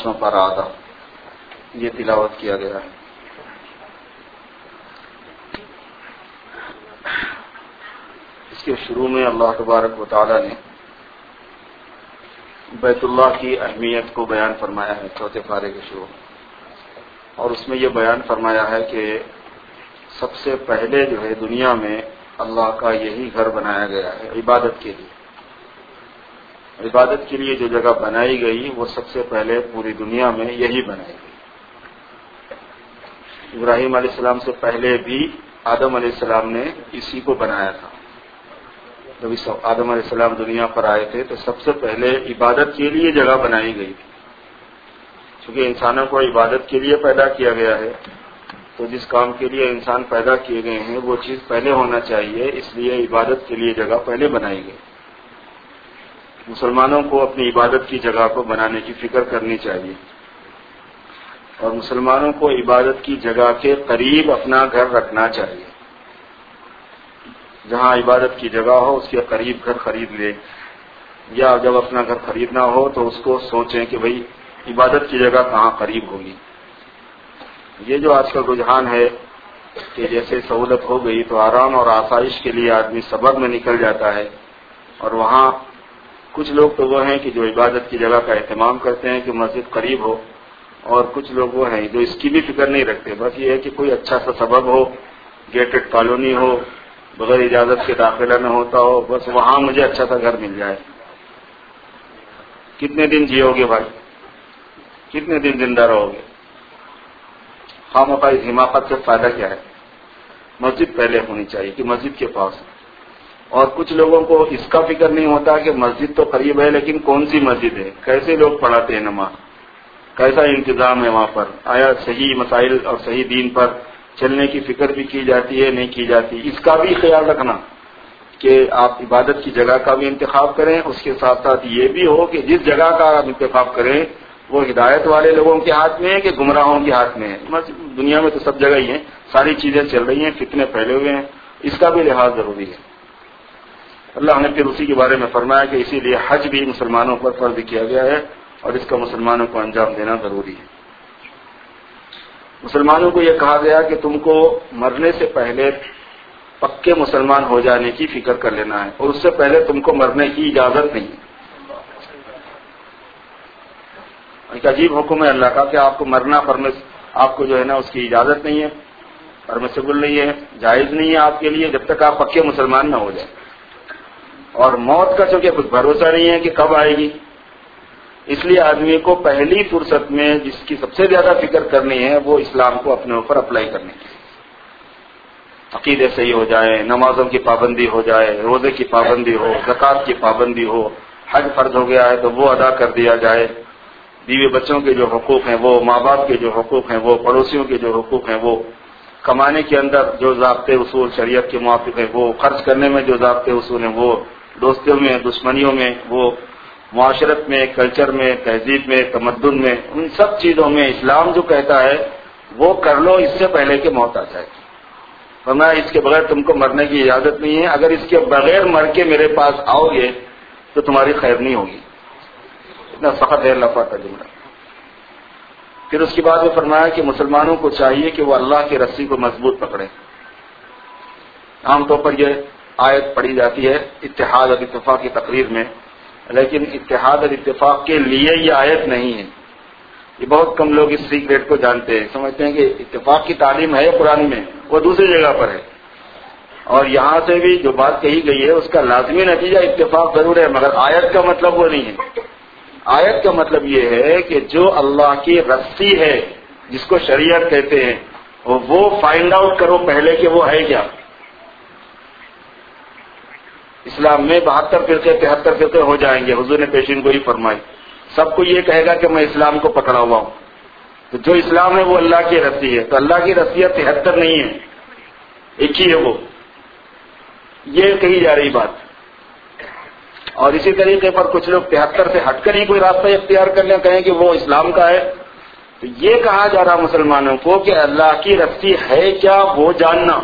5واں پارہ آدھا یہ تلاوت کیا گیا ہے۔ اس کے شروع میں اللہ تبارک و تعالی نے بیت اللہ کی اہمیت کو بیان فرمایا ہے چوتھے پارے کے شروع، اور اس میں یہ بیان فرمایا ہے کہ سب سے پہلے جو ہے دنیا میں اللہ کا یہی گھر بنایا گیا ہے عبادت کے لیے۔ عبادت کے لیے جو جگہ بنائی گئی وہ سب سے پہلے پوری دنیا میں یہی بنائی گئی۔ ابراہیم علیہ السلام سے پہلے بھی آدم علیہ السلام نے اسی کو بنایا تھا۔ جب آدم علیہ السلام دنیا پر آئے تھے تو سب سے پہلے عبادت کے لیے جگہ بنائی گئی تھی۔ چونکہ انسانوں کو عبادت کے لیے پیدا کیا گیا ہے تو جس کام کے لیے انسان پیدا کیے گئے ہیں وہ چیز پہلے ہونا چاہیے، اس لیے عبادت کے لیے جگہ پہلے بنائی گئی۔ مسلمانوں کو اپنی عبادت کی جگہ کو بنانے کی فکر کرنی چاہیے، اور مسلمانوں کو عبادت کی جگہ کے قریب اپنا گھر رکھنا چاہیے۔ جہاں عبادت کی جگہ ہو اس کے قریب گھر خرید لے، یا جب اپنا گھر خریدنا ہو تو اس کو سوچیں کہ بھئی عبادت کی جگہ کہاں قریب ہوگی۔ یہ جو آج کا رجحان ہے کہ جیسے سہولت ہو گئی تو آرام اور آسائش کے لیے آدمی سبب میں نکل جاتا ہے، اور وہاں کچھ لوگ تو وہ ہیں کہ جو عبادت کی جگہ کا اہتمام کرتے ہیں کہ مسجد قریب ہو، اور کچھ لوگ وہ ہیں جو اس کی بھی فکر نہیں رکھتے، بس یہ ہے کہ کوئی اچھا سا سبب ہو، گیٹڈ کالونی ہو، بغیر اجازت کے داخلہ نہ ہوتا ہو، بس وہاں مجھے اچھا سا گھر مل جائے۔ کتنے دن جیو گے بھائی، کتنے دن زندہ رہو گے؟ خواہ اس حماقت سے فائدہ کیا ہے؟ مسجد پہلے ہونی چاہیے کہ مسجد کے پاس، اور کچھ لوگوں کو اس کا فکر نہیں ہوتا کہ مسجد تو قریب ہے لیکن کون سی مسجد ہے، کیسے لوگ پڑھاتے ہیں نماز، کیسا انتظام ہے وہاں پر، آیا صحیح مسائل اور صحیح دین پر چلنے کی فکر بھی کی جاتی ہے نہیں کی جاتی، اس کا بھی خیال رکھنا کہ آپ عبادت کی جگہ کا بھی انتخاب کریں، اس کے ساتھ ساتھ یہ بھی ہو کہ جس جگہ کا آپ انتخاب کریں وہ ہدایت والے لوگوں کے ہاتھ میں ہے کہ گمراہوں کے ہاتھ میں ہے۔ دنیا میں تو سب جگہ ہی ہیں، ساری چیزیں چل رہی ہیں، فتنے پھیلے ہوئے ہیں، اس کا بھی لحاظ ضروری ہے۔ اللہ نے پھر اسی کے بارے میں فرمایا کہ اسی لیے حج بھی مسلمانوں پر فرض کیا گیا ہے، اور اس کا مسلمانوں کو انجام دینا ضروری ہے۔ مسلمانوں کو یہ کہا گیا کہ تم کو مرنے سے پہلے پکے مسلمان ہو جانے کی فکر کر لینا ہے، اور اس سے پہلے تم کو مرنے کی اجازت نہیں ہے۔ ایک عجیب حکم ہے اللہ کا کہ آپ کو مرنا آپ کو جو ہے نا اس کی اجازت نہیں ہے، پرمیسیبل نہیں ہے، جائز نہیں ہے آپ کے لیے جب تک آپ پکے مسلمان نہ ہو جائیں۔ اور موت کا چونکہ کچھ بھروسہ نہیں ہے کہ کب آئے گی، اس لیے آدمی کو پہلی فرصت میں جس کی سب سے زیادہ فکر کرنی ہے وہ اسلام کو اپنے اوپر اپلائی کرنے کی، عقیدے صحیح ہو جائے، نمازوں کی پابندی ہو جائے، روزے کی پابندی ہو، زکوٰۃ کی پابندی ہو، حج فرض ہو گیا ہے تو وہ ادا کر دیا جائے، بیوی بچوں کے جو حقوق ہیں وہ، ماں باپ کے جو حقوق ہیں وہ، پڑوسیوں کے جو حقوق ہیں وہ، کمانے کے اندر جو ضابطے اصول شریعت کے موافق ہیں وہ، خرچ کرنے میں جو ضابطے اصول ہیں وہ، دوستیوں میں دشمنیوں میں وہ، معاشرت میں، کلچر میں، تہذیب میں، تمدن میں، ان سب چیزوں میں اسلام جو کہتا ہے وہ کر لو اس سے پہلے کہ موت آ جائے۔ ورنہ اس کے بغیر تم کو مرنے کی اجازت نہیں ہے، اگر اس کے بغیر مر کے میرے پاس آؤ گے تو تمہاری خیر نہیں ہوگی۔ اتنا سخت ہے اللہ کا جملہ۔ پھر اس کے بعد وہ فرمایا کہ مسلمانوں کو چاہیے کہ وہ اللہ کی رسی کو مضبوط پکڑیں۔ عام طور پر یہ آیت پڑھی جاتی ہے اتحاد اور اتفاق کی تقریر میں، لیکن اتحاد اور اتفاق کے لیے یہ آیت نہیں ہے۔ یہ بہت کم لوگ اس سیکریٹ کو جانتے ہیں، سمجھتے ہیں کہ اتفاق کی تعلیم ہے قرآن میں، وہ دوسری جگہ پر ہے، اور یہاں سے بھی جو بات کہی گئی ہے اس کا لازمی نتیجہ اتفاق ضرور ہے، مگر آیت کا مطلب وہ نہیں ہے۔ آیت کا مطلب یہ ہے کہ جو اللہ کی رسی ہے جس کو شریعت کہتے ہیں وہ فائنڈ آؤٹ کرو پہلے کہ وہ ہے کیا۔ اسلام میں 72 فرقے 73 فرقے ہو جائیں گے، حضور نے پیشین گوئی فرمائی، سب کو یہ کہے گا کہ میں اسلام کو پکڑا ہوا ہوں، تو جو اسلام ہے وہ اللہ کی رسی ہے، تو اللہ کی رسی 73 نہیں ہے، ایک ہی ہے وہ، یہ کہی جا رہی بات۔ اور اسی طریقے پر کچھ لوگ 73 سے ہٹ کر ہی کوئی راستہ اختیار کر لیں، کہیں کہ وہ اسلام کا ہے، تو یہ کہا جا رہا مسلمانوں کو کہ اللہ کی رسی ہے کیا وہ جاننا۔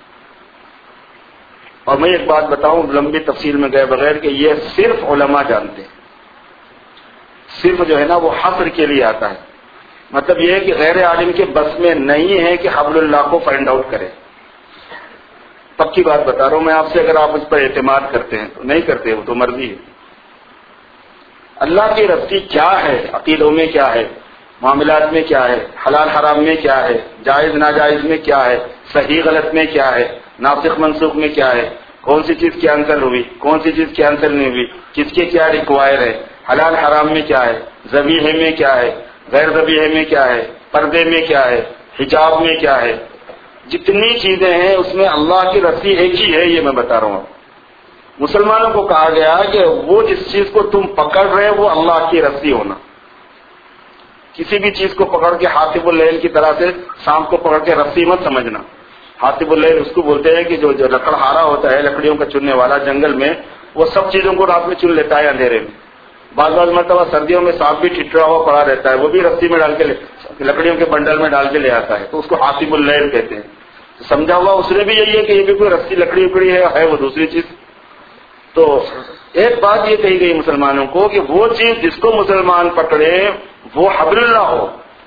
اور میں ایک بات بتاؤں لمبی تفصیل میں گئے بغیر کہ یہ صرف علماء جانتے ہیں، صرف جو ہے نا وہ حصر کے لیے آتا ہے. مطلب یہ ہے کہ غیر عالم کے بس میں نہیں ہے کہ حبل اللہ کو فائنڈ آؤٹ کرے. پکی بات بتا رہا ہوں میں آپ سے، اگر آپ اس پر اعتماد کرتے ہیں تو، نہیں کرتے وہ تو مرضی ہے. اللہ کی رسی کیا ہے، عقیدوں میں کیا ہے، معاملات میں کیا ہے، حلال حرام میں کیا ہے، جائز ناجائز میں کیا ہے، صحیح غلط میں کیا ہے، ناسخ منسوخ میں کیا ہے، کون سی چیز کینسل ہوئی، کون سی چیز کینسل نہیں ہوئی، کس کے کیا ریکوائر ہے، حلال حرام میں کیا ہے، ذبیحے میں کیا ہے، غیر ذبیحے میں کیا ہے، پردے میں کیا ہے، حجاب میں کیا ہے، جتنی چیزیں ہیں اس میں اللہ کی رسی ایک ہی ہے. یہ میں بتا رہا ہوں. مسلمانوں کو کہا گیا کہ وہ جس چیز کو تم پکڑ رہے وہ اللہ کی رسی ہونا. کسی بھی چیز کو پکڑ کے حاطب اللیل کی طرح سے سانپ کو پکڑ کے رسی مت سمجھنا. حاطب اللیل اس کو بولتے ہیں کہ جو لکڑہارا ہوتا ہے، لکڑیوں کا چننے والا جنگل میں، وہ سب چیزوں کو رات میں چن لیتا ہے اندھیرے میں. بعض مرتبہ سردیوں میں سانپ بھی ٹھٹرا ہوا پڑا رہتا ہے، وہ بھی رسی میں ڈال کے لکڑیوں کے بنڈل میں ڈال کے لے آتا ہے، تو اس کو حاطب اللیل کہتے ہیں. تو سمجھا ہوا اس نے بھی یہی ہے کہ یہ بھی کوئی رسی لکڑی اکڑی ہے وہ دوسری چیز. تو ایک بات یہ کہی گئی مسلمانوں کو کہ وہ چیز جس کو مسلمان پکڑے وہ حبل اللہ ہو.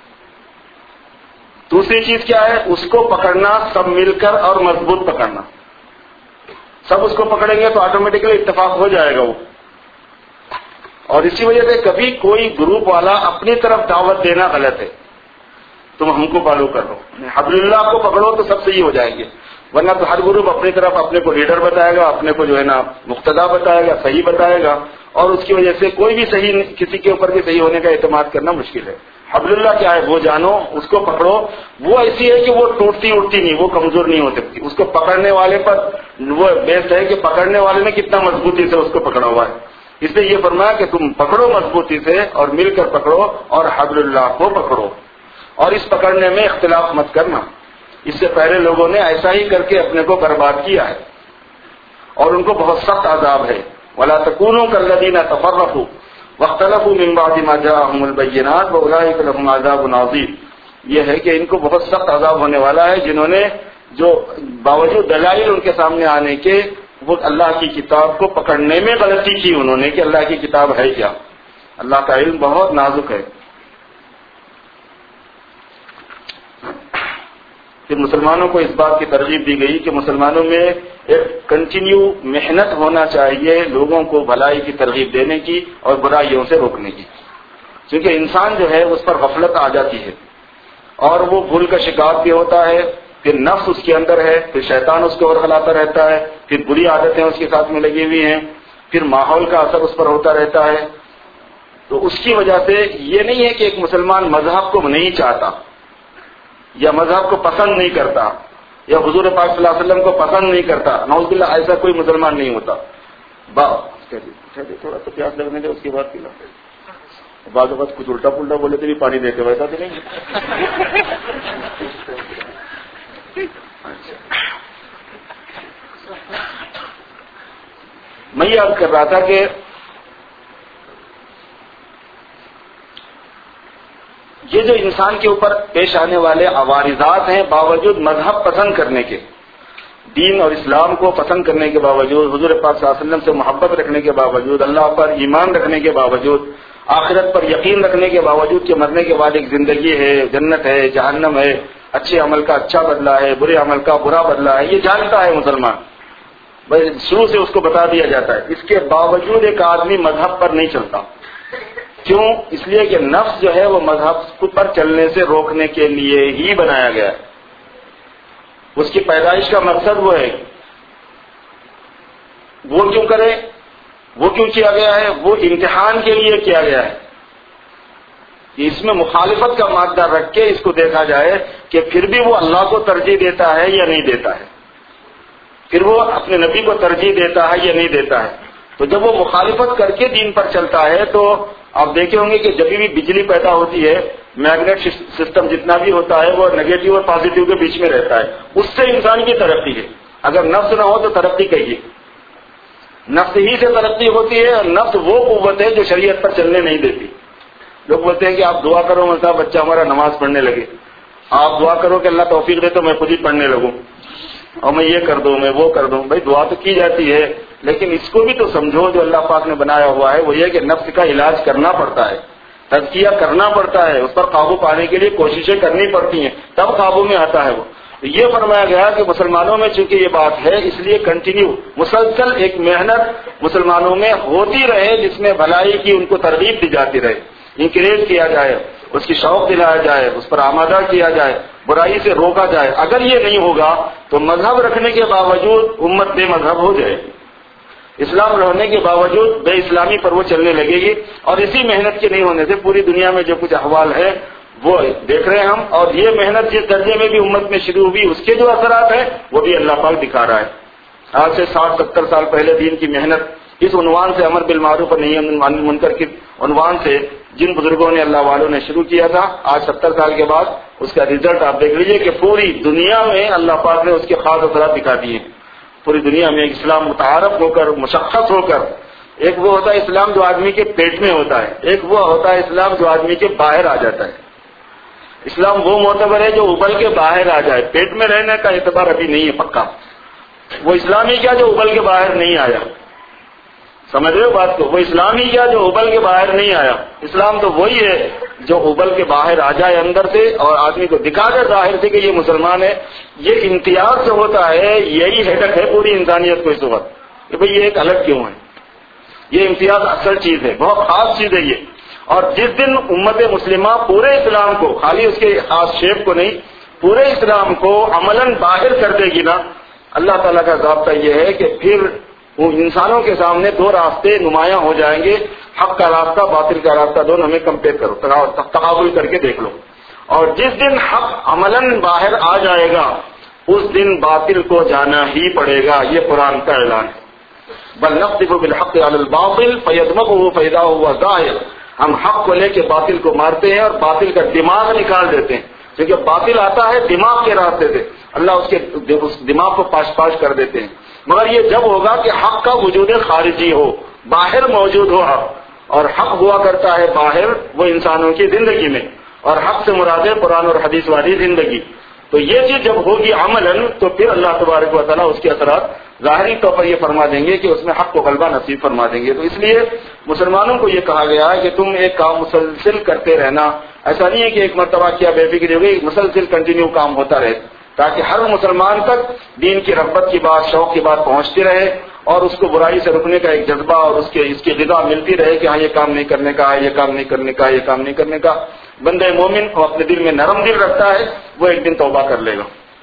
دوسری چیز کیا ہے، اس کو پکڑنا سب مل کر اور مضبوط پکڑنا. سب اس کو پکڑیں گے تو آٹومیٹکلی اتفاق ہو جائے گا وہ. اور اسی وجہ سے کبھی کوئی گروپ والا اپنی طرف دعوت دینا غلط ہے. تم ہم کو فالو کر لو، حبل اللہ کو پکڑو تو سب صحیح ہو جائیں گے. ورنہ تو ہر گروپ اپنی طرف اپنے کو لیڈر بتائے گا، اپنے کو جو ہے نا مقتدا بتائے گا، صحیح بتائے گا، اور اس کی وجہ سے کوئی بھی صحیح، کسی کے اوپر بھی صحیح ہونے کا اعتماد کرنا مشکل ہے. حبل اللہ کیا ہے وہ جانو، اس کو پکڑو. وہ ایسی ہے کہ وہ ٹوٹتی اٹھتی نہیں، وہ کمزور نہیں ہو سکتی. اس کو پکڑنے والے پر وہ بیسڈ ہے کہ پکڑنے والے نے کتنا مضبوطی سے اس کو پکڑا ہوا ہے. اس لیے یہ فرمایا کہ تم پکڑو مضبوطی سے اور مل کر پکڑو اور حبل اللہ کو پکڑو. اور اس پکڑنے میں اختلاف مت کرنا. اس سے پہلے لوگوں نے ایسا ہی کر کے اپنے کو برباد کیا ہے اور ان کو بہت سخت عذاب ہے. وَلَا تَكُونُوا كَالَّذِينَ تَفَرَّقُوا وَاخْتَلَفُوا مِن بَعْدِ مَا جَاءَهُمُ الْبَيِّنَاتُ وَأُولَٰئِكَ لَهُمْ عَذَابٌ عَظِيمٌ. یہ ہے کہ ان کو بہت سخت عذاب ہونے والا ہے جنہوں نے جو باوجود دلائل ان کے سامنے آنے کے وہ اللہ کی کتاب کو پکڑنے میں غلطی کی انہوں نے کہ اللہ کی کتاب ہے کیا. اللہ کا علم بہت نازک ہے. پھر مسلمانوں کو اس بات کی ترغیب دی گئی کہ مسلمانوں میں ایک کنٹینیو محنت ہونا چاہیے لوگوں کو بھلائی کی ترغیب دینے کی اور برائیوں سے روکنے کی. کیونکہ انسان جو ہے اس پر غفلت آ جاتی ہے اور وہ بھول کا شکار بھی ہوتا ہے. پھر نفس اس کے اندر ہے، پھر شیطان اس کو ورغلاتا رہتا ہے، پھر بری عادتیں اس کے ساتھ میں لگی ہوئی ہیں، پھر ماحول کا اثر اس پر ہوتا رہتا ہے. تو اس کی وجہ سے یہ نہیں ہے کہ ایک مسلمان مذہب کو نہیں چاہتا یا مذہب کو پسند نہیں کرتا یا حضور پاک صلی اللہ علیہ وسلم کو پسند نہیں کرتا. نعوذ باللہ ایسا کوئی مسلمان نہیں ہوتا. تھوڑا تو پیاس لگنے دے اس کے بعد پلا. بعض اوقات کچھ الٹا پلٹا بولے تو بھی پانی دیتے ویسا تو نہیں. میں یہ عرض کر رہا تھا کہ یہ جو انسان کے اوپر پیش آنے والے عوارضات ہیں، باوجود مذہب پسند کرنے کے، دین اور اسلام کو پسند کرنے کے باوجود، حضور پاک صلی اللہ علیہ وسلم سے محبت رکھنے کے باوجود، اللہ پر ایمان رکھنے کے باوجود، آخرت پر یقین رکھنے کے باوجود کہ مرنے کے بعد ایک زندگی ہے، جنت ہے، جہنم ہے، اچھے عمل کا اچھا بدلہ ہے، برے عمل کا برا بدلہ ہے، یہ جانتا ہے مسلمان. بس شروع سے اس کو بتا دیا جاتا ہے. اس کے باوجود ایک آدمی مذہب پر نہیں چلتا. کیوں؟ اس لیے کہ نفس جو ہے وہ مذہب پر چلنے سے روکنے کے لیے ہی بنایا گیا ہے. اس کی پیدائش کا مقصد وہ ہے. وہ کیوں کرے؟ وہ کیوں کیا گیا ہے؟ وہ امتحان کے لیے کیا گیا ہے. اس میں مخالفت کا مادہ رکھ کے اس کو دیکھا جائے کہ پھر بھی وہ اللہ کو ترجیح دیتا ہے یا نہیں دیتا ہے، پھر وہ اپنے نبی کو ترجیح دیتا ہے یا نہیں دیتا ہے. تو جب وہ مخالفت کر کے دین پر چلتا ہے تو آپ دیکھے ہوں گے کہ جب بھی بجلی پیدا ہوتی ہے، میگنیٹ سسٹم جتنا بھی ہوتا ہے وہ نیگیٹو اور پازیٹو کے بیچ میں رہتا ہے. اس سے انسان کی ترقی ہے. اگر نفس نہ ہو تو ترقی کہیے. نفس ہی سے ترقی ہوتی ہے، اور نفس وہ قوت ہے جو شریعت پر چلنے نہیں دیتی. لوگ بولتے ہیں کہ آپ دعا کرو مطلب بچہ ہمارا نماز پڑھنے لگے. آپ دعا کرو کہ اللہ توفیق دے تو میں خود ہی پڑھنے لگوں اور میں یہ کر دوں میں وہ کر دوں. بھائی دعا تو کی جاتی ہے لیکن اس کو بھی تو سمجھو جو اللہ پاک نے بنایا ہوا ہے وہ یہ کہ نفس کا علاج کرنا پڑتا ہے. تزکیہ کرنا پڑتا ہے، اس پر قابو پانے کے لیے کوششیں کرنی پڑتی ہیں، تب قابو میں آتا ہے وہ. یہ فرمایا گیا کہ مسلمانوں میں چونکہ یہ بات ہے اس لیے کنٹینیو مسلسل ایک محنت مسلمانوں میں ہوتی رہے، جس میں بھلائی کی ان کو ترغیب دی جاتی رہے، انکریج کیا جائے، اس کی شوق دلایا جائے، اس پر آمادہ کیا جائے، برائی سے روکا جائے. اگر یہ نہیں ہوگا تو مذہب رکھنے کے باوجود امت بے مذہب ہو جائے گی، اسلام رہنے کے باوجود بے اسلامی پر وہ چلنے لگے گی. اور اسی محنت کے نہیں ہونے سے پوری دنیا میں جو کچھ احوال ہے وہ دیکھ رہے ہیں ہم، اور یہ محنت جس درجے میں بھی امت میں شروع ہوئی اس کے جو اثرات ہیں وہ بھی اللہ پاک دکھا رہا ہے. آج سے 60-70 سال پہلے دین کی محنت اس عنوان سے، امر بالمعروف اور نہی عن المنکر کے عنوان سے جن بزرگوں نے اللہ والوں نے شروع کیا تھا، آج 70 سال کے بعد اس کا رزلٹ آپ دیکھ لیجئے کہ پوری دنیا میں اللہ پاک نے اس کے خاص اثرات دکھا دیے. پوری دنیا میں اسلام متعارف ہو کر، مشخص ہو کر. ایک وہ ہوتا ہے اسلام جو آدمی کے پیٹ میں ہوتا ہے، ایک وہ ہوتا ہے اسلام جو آدمی کے باہر آ جاتا ہے. اسلام وہ معتبر ہے جو ابل کے باہر آ جائے، پیٹ میں رہنے کا اعتبار ابھی نہیں ہے پکا. وہ اسلامی کیا جو ابل کے باہر نہیں آیا، سمجھ رہے ہو بات کو؟ وہ اسلامی کیا جو ابل کے باہر نہیں آیا. اسلام تو وہی ہے جو ابل کے باہر آ جائے اندر سے، اور آدمی کو دکھا دے ظاہر سے کہ یہ مسلمان ہے. یہ امتیاز سے ہوتا ہے، یہی ہیڈک ہے پوری انسانیت کو اس وقت کہ بھئی یہ ایک الگ کیوں ہے. یہ امتیاز اصل چیز ہے، بہت خاص چیز ہے یہ. اور جس دن امت مسلمہ پورے اسلام کو، خالی اس کے خاص شیپ کو نہیں، پورے اسلام کو عملاً باہر کر دے گی نا، اللہ تعالیٰ کا ضابطہ یہ ہے کہ پھر وہ انسانوں کے سامنے دو راستے نمایاں ہو جائیں گے، حق کا راستہ، باطل کا راستہ، دونوں میں کمپیئر کرو، تقابل کر کے دیکھ لو. اور جس دن حق عملاً باہر آ جائے گا اس دن باطل کو جانا ہی پڑے گا. یہ قرآن کا اعلان ہے. بل نقذف بالحق علی الباطل فیدمغه فاذا هو زاهق. ہم حق کو لے کے باطل کو مارتے ہیں اور باطل کا دماغ نکال دیتے ہیں، کیونکہ باطل آتا ہے دماغ کے راستے سے، اللہ اس دماغ کو پاش پاش کر دیتے ہیں. مگر یہ جب ہوگا کہ حق کا وجود خارجی ہو، باہر موجود ہو حق، اور حق ہوا کرتا ہے باہر وہ انسانوں کی زندگی میں، اور حق سے مراد ہے قرآن اور حدیث والی زندگی. تو یہ چیز جب ہوگی عملاً تو پھر اللہ تبارک و تعالیٰ اس کے اثرات ظاہری طور پر یہ فرما دیں گے کہ اس میں حق کو غلبہ نصیب فرما دیں گے. تو اس لیے مسلمانوں کو یہ کہا گیا ہے کہ تم ایک کام مسلسل کرتے رہنا. ایسا نہیں ہے کہ ایک مرتبہ کیا بے فکری ہو گئی، مسلسل کنٹینیو کام ہوتا رہے، تاکہ ہر مسلمان تک دین کی رغبت کی بات، شوق کی بات پہنچتی رہے، اور اس کو برائی سے رکنے کا ایک جذبہ اور اس کی غذا ملتی رہے کہ ہاں یہ کام نہیں کرنے کا ہے، یہ کام نہیں کرنے کا، یہ کام نہیں کرنے کا. بندہ مومن وہ اپنے دل میں نرم دل رکھتا ہے، وہ ایک دن توبہ کر لے گا.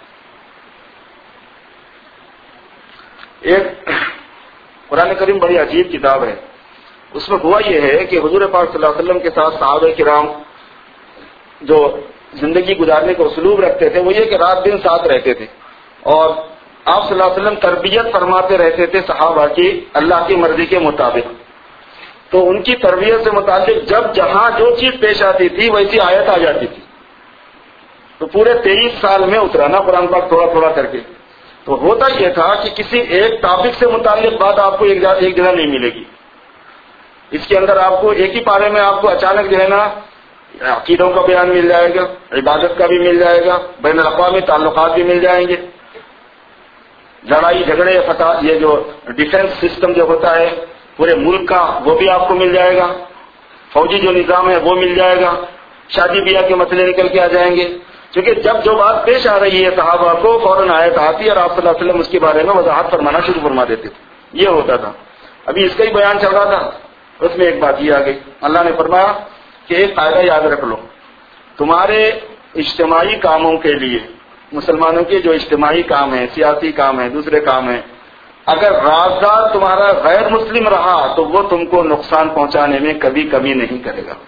ایک قرآن کریم بڑی عجیب کتاب ہے. اس میں ہوا یہ ہے کہ حضور پاک صلی اللہ علیہ وسلم کے ساتھ صحابہ کرام جو زندگی گزارنے کا اسلوب رکھتے تھے وہ یہ کہ رات دن ساتھ رہتے تھے، اور آپ صلی اللہ علیہ وسلم تربیت فرماتے رہتے تھے صحابہ کی اللہ کی مرضی کے مطابق. تو ان کی تربیت سے متعلق جب جہاں جو چیز پیش آتی تھی ویسی آیت آ جاتی تھی. تو پورے 23 سال میں اترانا قرآن پاک تھوڑا تھوڑا کر کے. تو ہوتا یہ تھا کہ کسی ایک ٹاپک سے متعلق بات آپ کو ایک جگہ نہیں ملے گی. اس کے اندر آپ کو ایک ہی پارے میں آپ کو اچانک جو ہے نا عقیدوں کا بیان مل جائے گا، عبادت کا بھی مل جائے گا، بین الاقوامی تعلقات بھی مل جائیں گے، لڑائی جھگڑے فتح، یہ جو ڈیفنس سسٹم جو ہوتا ہے پورے ملک کا وہ بھی آپ کو مل جائے گا، فوجی جو نظام ہے وہ مل جائے گا، شادی بیاہ کے مسئلے نکل کے آ جائیں گے. کیونکہ جب جو بات پیش آ رہی ہے صحابہ کو فوراً آیت آتی اور آپ صلی اللہ علیہ وسلم اس کے بارے میں وضاحت فرمانا شروع فرما دیتے تھے. یہ ہوتا تھا. ابھی اس کا ہی بیان چل رہا تھا، اس میں ایک بات یہ آ گئی. اللہ نے فرمایا کہ ایک قاعدہ یاد رکھ لو، تمہارے اجتماعی کاموں کے لیے، مسلمانوں کے جو اجتماعی کام ہیں، سیاسی کام ہیں، دوسرے کام ہیں، اگر رازدار تمہارا غیر مسلم رہا تو وہ تم کو نقصان پہنچانے میں کبھی کمی نہیں کرے گا.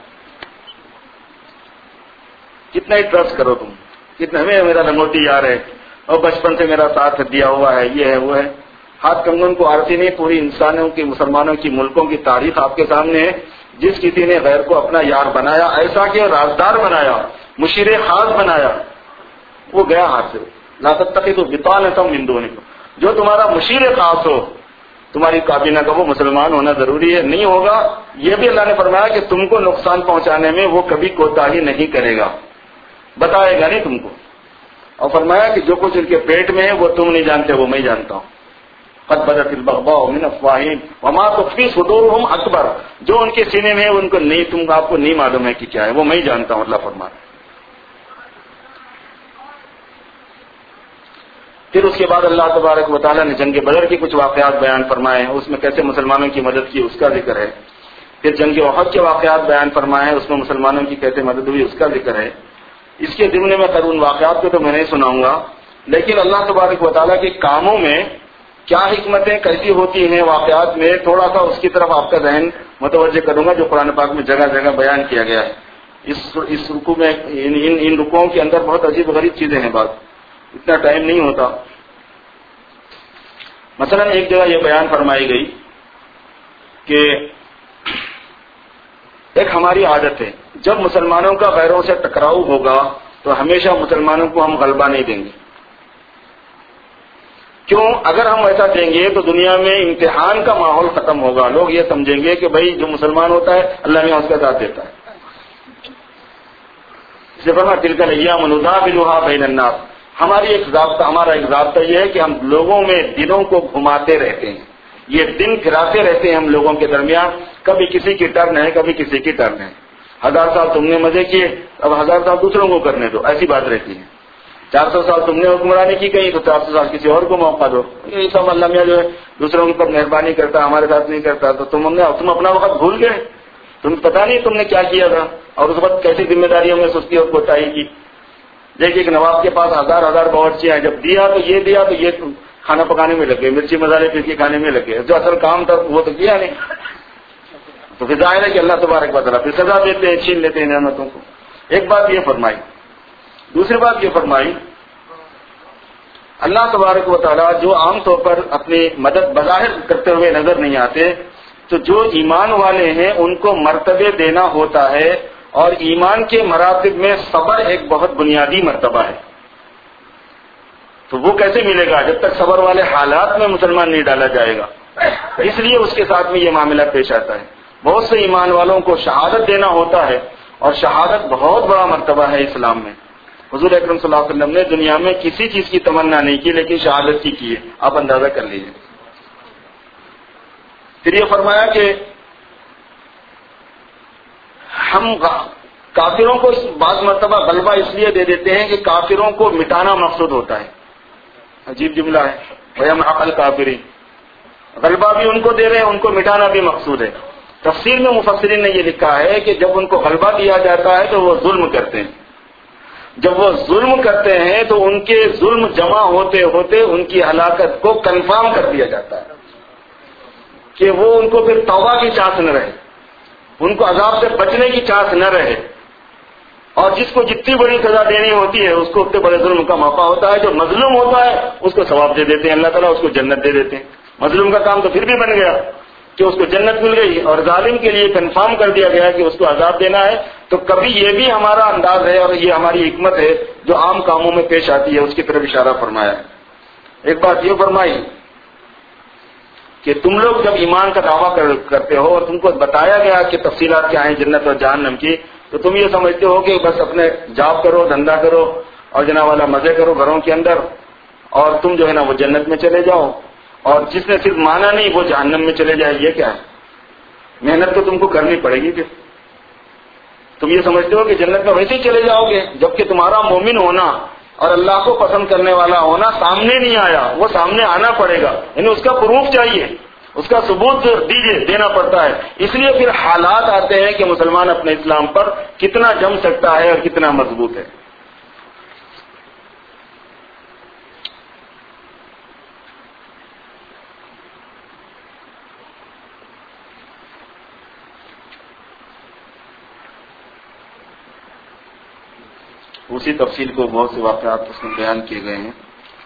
کتنا ہی ٹرسٹ کرو تم، کتنا میرا لنگوٹی یار ہے اور بچپن سے میرا ساتھ دیا ہوا ہے، یہ ہے وہ ہے. ہاتھ کنگن کو آرتی نہیں، پوری انسانوں کی، مسلمانوں کی ملکوں کی تاریخ آپ کے سامنے ہے. جس کسی نے غیر کو اپنا یار بنایا، ایسا کہ رازدار بنایا، مشیر خاص بنایا، وہ گیا ہاتھ سے. لا تتخذوا بطانة من دونکم، جو تمہارا مشیر خاص ہو تمہاری کابینہ کا وہ مسلمان ہونا ضروری ہے. نہیں ہوگا یہ بھی اللہ نے فرمایا کہ تم کو نقصان پہنچانے میں وہ کبھی کوتاہی نہیں کرے گا، بتائے گا نہیں تم کو. اور فرمایا کہ جو کچھ ان کے پیٹ میں ہے وہ تم نہیں جانتے، وہ میں جانتا ہوں. قد بدت البغضاء من افواہہم وما تخفی صدورہم اکبر، جو ان کے سینے میں ان کو نہیں، آپ کو نہیں معلوم ہے کہ کیا ہے، وہ میں ہی جانتا ہوں، اللہ فرماتا ہے۔ پھر اس کے بعد اللہ تبارک و تعالیٰ نے جنگ بدر کے کچھ واقعات بیان فرمائے ہیں، اس میں کیسے مسلمانوں کی مدد کی اس کا ذکر ہے۔ پھر جنگ احد کے واقعات بیان فرمائے ہیں، اس میں مسلمانوں کی کیسے مدد ہوئی اس کا ذکر ہے۔ اس کے ضمن میں ان واقعات کو تو میں نہیں سناؤں گا، لیکن اللہ تبارک و تعالیٰ کے کاموں میں کیا حکمتیں کیسی ہوتی ہیں واقعات میں، تھوڑا سا اس کی طرف آپ کا ذہن متوجہ کروں گا، جو قرآن پاک میں جگہ جگہ بیان کیا گیا ہے۔ اس رکوع میں ان رکوعوں کے اندر بہت عجیب غریب چیزیں ہیں، بات اتنا ٹائم نہیں ہوتا۔ مثلا ایک جگہ یہ بیان فرمائی گئی کہ ایک ہماری عادت ہے، جب مسلمانوں کا غیروں سے ٹکراؤ ہوگا تو ہمیشہ مسلمانوں کو ہم غلبہ نہیں دیں گے۔ کیوں؟ اگر ہم ایسا دیں گے تو دنیا میں امتحان کا ماحول ختم ہوگا، لوگ یہ سمجھیں گے کہ بھائی جو مسلمان ہوتا ہے اللہ نے اس کا ساتھ دیتا ہے۔ اس لیے فرمایا تلک الایام نداولها بین الناس، ہمارا ایک ضابطہ یہ ہے کہ ہم لوگوں میں دنوں کو گھماتے رہتے ہیں، یہ دن پھراتے رہتے ہیں ہم لوگوں کے درمیان، کبھی کسی کی ٹرن ہے کبھی کسی کی ٹرن ہے۔ 1000 سال تم نے مزے کیے، اب 1000 سال دوسروں کو کرنے دو، ایسی بات رہتی ہے۔ 400 سال تم نے حکمرانی کی کہیں تو 400 سال کسی اور کو موقع دو۔ یہ سب اللہ میاں جو ہے دوسروں کے اوپر مہربانی کرتا، ہمارے ساتھ نہیں کرتا، تو تم اپنا وقت بھول گئے، تم پتہ نہیں تم نے کیا کیا تھا اور اس وقت کیسی ذمہ داریوں میں سستی اور کوتاہی کی۔ دیکھیے کہ نواب کے پاس ہزار باورچی ہیں، جب دیا تو یہ کھانا پکانے میں لگ گئے، مرچی مسالے پیس کے کھانے میں لگ گئے، جو اصل کام تھا وہ تو کیا نہیں۔ تو پھر ظاہر ہے کہ اللہ تبارک و تعالیٰ پھر سزا دیتے ہیں، چھین لیتے ہیں نعمتوں کو۔ ایک بات یہ فرمائی، دوسری بات یہ فرمائی اللہ تبارک و تعالیٰ جو عام طور پر اپنی مدد بظاہر کرتے ہوئے نظر نہیں آتے، تو جو ایمان والے ہیں ان کو مرتبے دینا ہوتا ہے، اور ایمان کے مراتب میں صبر ایک بہت بنیادی مرتبہ ہے۔ تو وہ کیسے ملے گا جب تک صبر والے حالات میں مسلمان نہیں ڈالا جائے گا، اس لیے اس کے ساتھ میں یہ معاملہ پیش آتا ہے۔ بہت سے ایمان والوں کو شہادت دینا ہوتا ہے، اور شہادت بہت بڑا مرتبہ ہے اسلام میں۔ حضور اکرم صلی اللہ علیہ وسلم نے دنیا میں کسی چیز کی تمنا نہیں کی لیکن شہادت کی ہے، آپ اندازہ کر لیجیے۔ پھر یہ فرمایا کہ ہم کافروں کو بعض مرتبہ غلبہ اس لیے دے دیتے ہیں کہ کافروں کو مٹانا مقصود ہوتا ہے۔ عجیب جملہ ہے، وَيَمْحَقَ الْكَافِرِينَ، غلبہ بھی ان کو دے رہے ہیں، ان کو مٹانا بھی مقصود ہے۔ تفسیر میں مفسرین نے یہ لکھا ہے کہ جب ان کو غلبہ دیا جاتا ہے تو وہ ظلم کرتے ہیں، جب وہ ظلم کرتے ہیں تو ان کے ظلم جمع ہوتے ہوتے ان کی ہلاکت کو کنفرم کر دیا جاتا ہے کہ وہ ان کو پھر توبہ کی چانس نہ رہے، ان کو عذاب سے بچنے کی چانس نہ رہے، اور جس کو جتنی بڑی سزا دینی ہوتی ہے اس کو اتنے بڑے ظلم کا موقع ہوتا ہے۔ جو مظلوم ہوتا ہے اس کو ثواب دے دیتے ہیں اللہ تعالیٰ، اس کو جنت دے دیتے ہیں۔ مظلوم کا کام تو پھر بھی بن گیا کہ اس کو جنت مل گئی، اور ظالم کے لیے کنفرم کر دیا گیا کہ اس کو عذاب دینا ہے۔ تو کبھی یہ بھی ہمارا انداز ہے اور یہ ہماری حکمت ہے جو عام کاموں میں پیش آتی ہے، اس کی طرف اشارہ فرمایا ہے۔ ایک بات یہ فرمائی کہ تم لوگ جب ایمان کا دعویٰ کرتے ہو اور تم کو بتایا گیا کہ تفصیلات کیا ہیں جنت اور جہنم کی، تو تم یہ سمجھتے ہو کہ بس اپنے جاب کرو، دھندا کرو اور جناب والا مزے کرو گھروں کے اندر، اور تم جو ہے نا وہ جنت میں چلے جاؤ، اور جس نے صرف مانا نہیں وہ جہنم میں چلے جائے۔ یہ کیا ہے؟ محنت تو تم کو کرنی پڑے گی۔ پھر تم یہ سمجھتے ہو کہ جنت میں ویسے ہی چلے جاؤ گے، جبکہ تمہارا مومن ہونا اور اللہ کو پسند کرنے والا ہونا سامنے نہیں آیا، وہ سامنے آنا پڑے گا، یعنی اس کا پروف چاہیے، اس کا ثبوت دینا پڑتا ہے۔ اس لیے پھر حالات آتے ہیں کہ مسلمان اپنے اسلام پر کتنا جم سکتا ہے اور کتنا مضبوط ہے۔ اسی تفصیل کو بہت سے واقعات اس میں بیان کیے گئے ہیں۔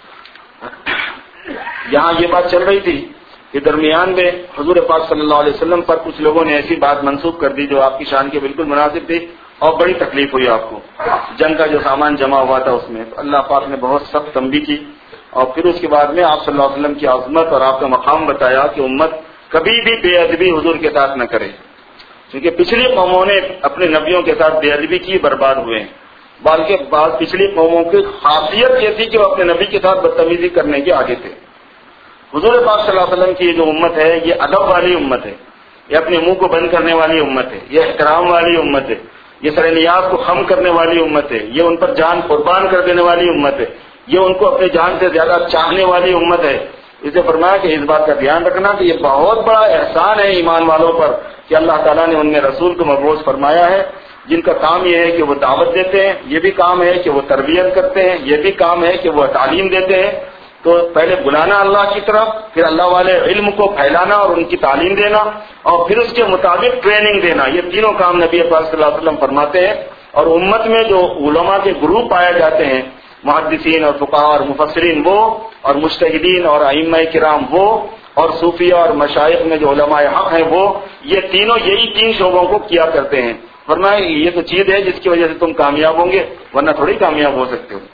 یہاں یہ بات چل رہی تھی کہ درمیان میں حضور پاک صلی اللہ علیہ وسلم پر کچھ لوگوں نے ایسی بات منسوخ کر دی جو آپ کی شان کے بالکل مناسب تھی، اور بڑی تکلیف ہوئی آپ کو۔ جنگ کا جو سامان جمع ہوا تھا اس میں اللہ پاک نے بہت سخت تنبیہ کی، اور پھر اس کے بعد میں آپ صلی اللہ علیہ وسلم کی عظمت اور آپ کا مقام بتایا کہ امت کبھی بھی بے ادبی حضور کے ساتھ نہ کرے، کیونکہ پچھلی قوموں نے اپنے نبیوں کے ساتھ بے ادبی کی، برباد ہوئے ہیں۔ بلکہ پچھلی قوموں کی خاصیت یہ تھی کہ وہ اپنے نبی کے ساتھ بدتمیزی کرنے کے آگے تھے، حضور پاک صلی اللہ علیہ وسلم کی یہ جو امت ہے یہ ادب والی امت ہے، یہ اپنے منہ کو بند کرنے والی امت ہے، یہ احترام والی امت ہے، یہ سر نیاز کو خم کرنے والی امت ہے، یہ ان پر جان قربان کر دینے والی امت ہے، یہ ان کو اپنے جان سے زیادہ چاہنے والی امت ہے۔ اسے فرمایا کہ اس بات کا دھیان رکھنا کہ یہ بہت بڑا احسان ہے ایمان والوں پر کہ اللہ تعالیٰ نے ان میں رسول کو مبعوث فرمایا ہے، جن کا کام یہ ہے کہ وہ دعوت دیتے ہیں، یہ بھی کام ہے کہ وہ تربیت کرتے ہیں، یہ بھی کام ہے کہ وہ تعلیم دیتے ہیں۔ تو پہلے بلانا اللہ کی طرف، پھر اللہ والے علم کو پھیلانا اور ان کی تعلیم دینا، اور پھر اس کے مطابق ٹریننگ دینا، یہ تینوں کام نبی پاک صلی اللہ علیہ وسلم فرماتے ہیں۔ اور امت میں جو علماء کے گروپ پائے جاتے ہیں، محدثین اور فقہاء اور مفسرین وہ، اور مجتہدین اور ائمہ کرام وہ، اور صوفیہ اور مشائخ میں جو علماء حق ہیں وہ، یہ تینوں یہی تین شعبوں کو کیا کرتے ہیں۔ فرمایا یہ تو چیز ہے جس کی وجہ سے تم کامیاب ہوں گے، ورنہ تھوڑی کامیاب ہو سکتے ہو۔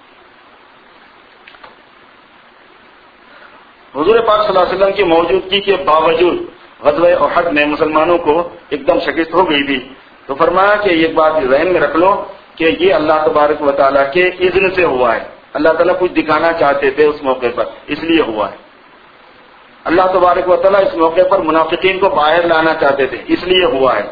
حضور پاک صلی اللہ علیہ وسلم کی موجودگی کے باوجود غزوہ احد میں مسلمانوں کو ایک دم شکست ہو گئی تھی، تو فرمایا کہ یہ بات ذہن میں رکھ لو کہ یہ اللہ تبارک و تعالیٰ کے اذن سے ہوا ہے، اللہ تعالیٰ کچھ دکھانا چاہتے تھے اس موقع پر، اس لیے ہوا ہے۔ اللہ تبارک و تعالیٰ اس موقع پر منافقین کو باہر لانا چاہتے تھے، اس لیے ہوا ہے۔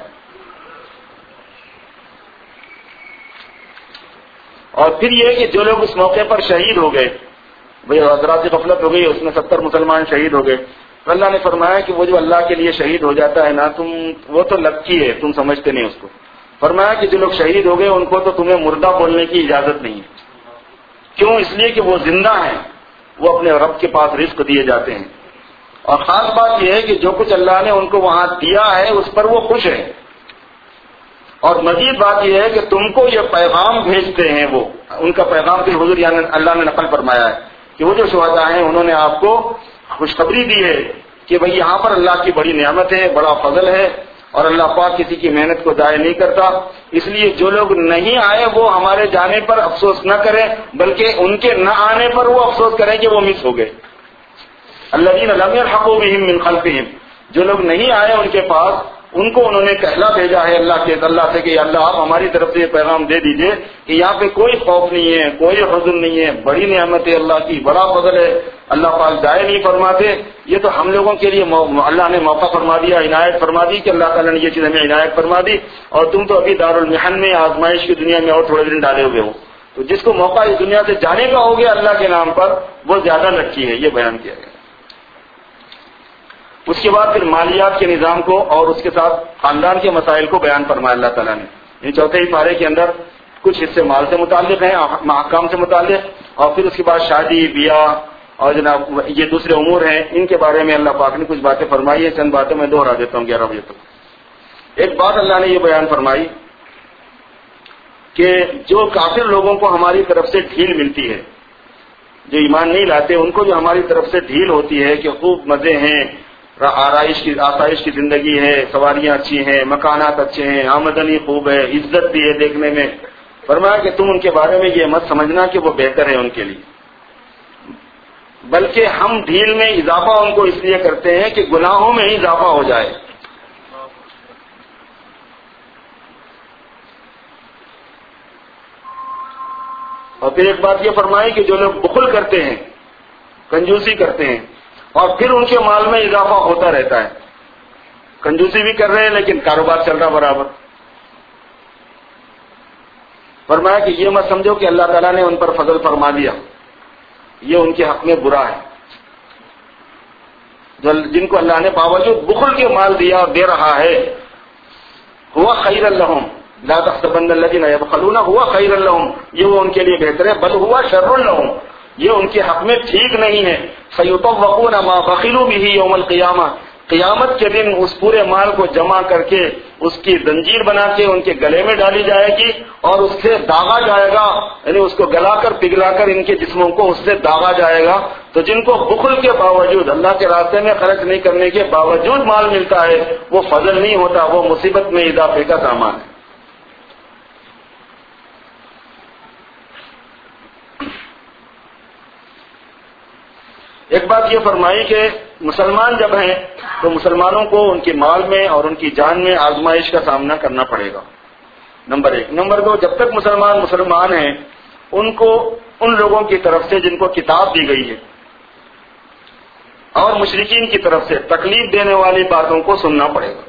اور پھر یہ کہ جو لوگ اس موقع پر شہید ہو گئے، بھئی حضرات کی غفلت ہو گئی، اس میں 70 مسلمان شہید ہو گئے، تو اللہ نے فرمایا کہ وہ جو اللہ کے لیے شہید ہو جاتا ہے نا، وہ تو لکی ہے، تم سمجھتے نہیں اس کو۔ فرمایا کہ جو لوگ شہید ہو گئے ان کو تو تمہیں مردہ بولنے کی اجازت نہیں ہے۔ کیوں؟ اس لیے کہ وہ زندہ ہیں، وہ اپنے رب کے پاس رزق دیے جاتے ہیں، اور خاص بات یہ ہے کہ جو کچھ اللہ نے ان کو وہاں دیا ہے اس پر وہ خوش ہیں۔ اور مزید بات یہ ہے کہ تم کو یہ پیغام بھیجتے ہیں، وہ ان کا پیغام بھی حضور یعنی اللہ نے نقل فرمایا ہے کہ وہ جو شہداء ہیں انہوں نے آپ کو خوشخبری دی ہے کہ بھئی یہاں پر اللہ کی بڑی نعمت ہے، بڑا فضل ہے، اور اللہ پاک کسی کی محنت کو ضائع نہیں کرتا۔ اس لیے جو لوگ نہیں آئے وہ ہمارے جانے پر افسوس نہ کریں، بلکہ ان کے نہ آنے پر وہ افسوس کریں کہ وہ مس ہو گئے۔ الذین لم یلحقوا بہم من خلفہم، جو لوگ نہیں آئے ان کے پاس، ان کو انہوں نے کہلا بھیجا ہے اللہ سے کہ اللہ آپ ہماری طرف سے یہ پیغام دے دیجئے کہ یہاں پہ کوئی خوف نہیں ہے، کوئی حزن نہیں ہے، بڑی نعمت ہے اللہ کی، بڑا فضل ہے، اللہ پاک ضائع نہیں فرماتے۔ یہ تو ہم لوگوں کے لیے اللہ نے موقع فرما دیا، عنایت فرما دی کہ اللہ تعالیٰ نے یہ چیز ہمیں عنایت فرما دی، اور تم تو ابھی دارالمحن میں آزمائش کی دنیا میں اور تھوڑے دن ڈالے ہوئے ہو، تو جس کو موقع اس دنیا سے جانے کا ہو گیا اللہ کے نام پر وہ زیادہ لکی ہے، یہ بیان کیا گیا۔ اس کے بعد پھر مالیات کے نظام کو اور اس کے ساتھ خاندان کے مسائل کو بیان فرمایا اللہ تعالیٰ نے۔ ان چوتھے ہی پارے کے اندر کچھ حصے مال سے متعلق ہیں، احکام سے متعلق، اور پھر اس کے بعد شادی بیاہ اور جناب یہ دوسرے امور ہیں، ان کے بارے میں اللہ پاک نے کچھ باتیں فرمائی ہیں۔ چند باتیں میں دوہرا دیتا ہوں 11 بجے تک۔ ایک بات اللہ نے یہ بیان فرمائی کہ جو کافر لوگوں کو ہماری طرف سے ڈھیل ملتی ہے، جو ایمان نہیں لاتے ان کو جو ہماری طرف سے ڈھیل ہوتی ہے کہ خوب مزے ہیں، آسائش کی زندگی ہے، سواریاں اچھی ہیں، مکانات اچھے ہیں، آمدنی خوب ہے، عزت بھی ہے دیکھنے میں، فرمایا کہ تم ان کے بارے میں یہ مت سمجھنا کہ وہ بہتر ہے ان کے لیے، بلکہ ہم ڈھیل میں اضافہ ان کو اس لیے کرتے ہیں کہ گناہوں میں ہی اضافہ ہو جائے۔ اور پھر ایک بات یہ فرمائی کہ جو لوگ بخل کرتے ہیں، کنجوسی کرتے ہیں، اور پھر ان کے مال میں اضافہ ہوتا رہتا ہے، کنجوسی بھی کر رہے ہیں لیکن کاروبار چل رہا برابر۔ فرمایا کہ یہ مت سمجھو کہ اللہ تعالیٰ نے ان پر فضل فرما دیا، یہ ان کے حق میں برا ہے۔ جن کو اللہ نے باوجود بخل کے مال دیا اور دے رہا ہے، ہوا خیر لہم لا تحسبن الذین یبخلون ہوا خیر لہم، یہ وہ ان کے لیے بہتر ہے، بل ہوا شر لہم، یہ ان کے حق میں ٹھیک نہیں ہے۔ سیطوقون ما بخلوا به یوم القیامہ، قیامت کے دن اس پورے مال کو جمع کر کے اس کی زنجیر بنا کے ان کے گلے میں ڈالی جائے گی اور اس سے داغا جائے گا، یعنی اس کو گلا کر پگھلا کر ان کے جسموں کو اس سے داغا جائے گا۔ تو جن کو بخل کے باوجود، اللہ کے راستے میں خرچ نہیں کرنے کے باوجود مال ملتا ہے، وہ فضل نہیں ہوتا، وہ مصیبت میں اضافے کا سامان ہے۔ ایک بات یہ فرمائی کہ مسلمان جب ہیں تو مسلمانوں کو ان کے مال میں اور ان کی جان میں آزمائش کا سامنا کرنا پڑے گا، نمبر 1۔ نمبر 2، جب تک مسلمان ہیں ان کو ان لوگوں کی طرف سے جن کو کتاب دی گئی ہے، اور مشرکین کی طرف سے تکلیف دینے والی باتوں کو سننا پڑے گا.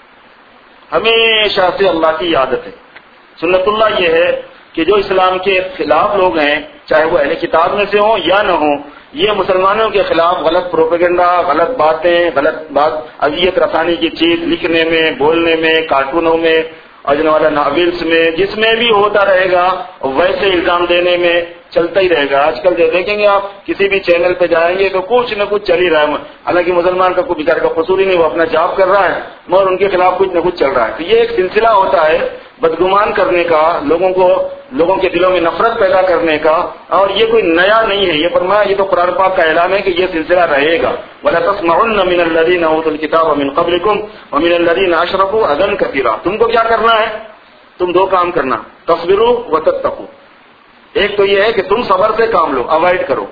ہمیشہ سے اللہ کی عادت ہے. سنت اللہ یہ ہے کہ جو اسلام کے خلاف لوگ ہیں، چاہے وہ اہل کتاب میں سے ہوں یا نہ ہوں، یہ مسلمانوں کے خلاف غلط پروپیگنڈا، غلط باتیں، غلط بات اذیت رسانی کی چیز لکھنے میں، بولنے میں، کارٹونوں میں اور والا ناولس میں، جس میں بھی ہوتا رہے گا ویسے الزام دینے میں چلتا ہی رہے گا. آج کل دیکھیں گے آپ کسی بھی چینل پہ جائیں گے تو کچھ نہ کچھ چل ہی رہا ہے. حالانکہ مسلمان کا کوئی بیچارے کا قصور ہی نہیں، وہ اپنا جاب کر رہا ہے مگر ان کے خلاف کچھ نہ کچھ چل رہا ہے. تو یہ ایک سلسلہ ہوتا ہے بدگمان کرنے کا، لوگوں کے دلوں میں نفرت پیدا کرنے کا، اور یہ کوئی نیا نہیں ہے. یہ فرمایا، یہ تو قرآن پاک کا اعلان ہے کہ یہ سلسلہ رہے گا. وَلَتَسْمَعُنَّ مِنَ الَّذِينَ أُوتُوا الْكِتَابَ مِنْ قَبْلِكُمْ وَمِنَ الَّذِينَ أَشْرَكُوا أَذًى كَثِيرًا. تم کو کیا کرنا ہے؟ تم دو کام کرنا، تَصْبِرُوا وَتَتَّقُوا. ایک تو یہ ہے کہ تم صبر سے کام لو، اوائڈ کرو.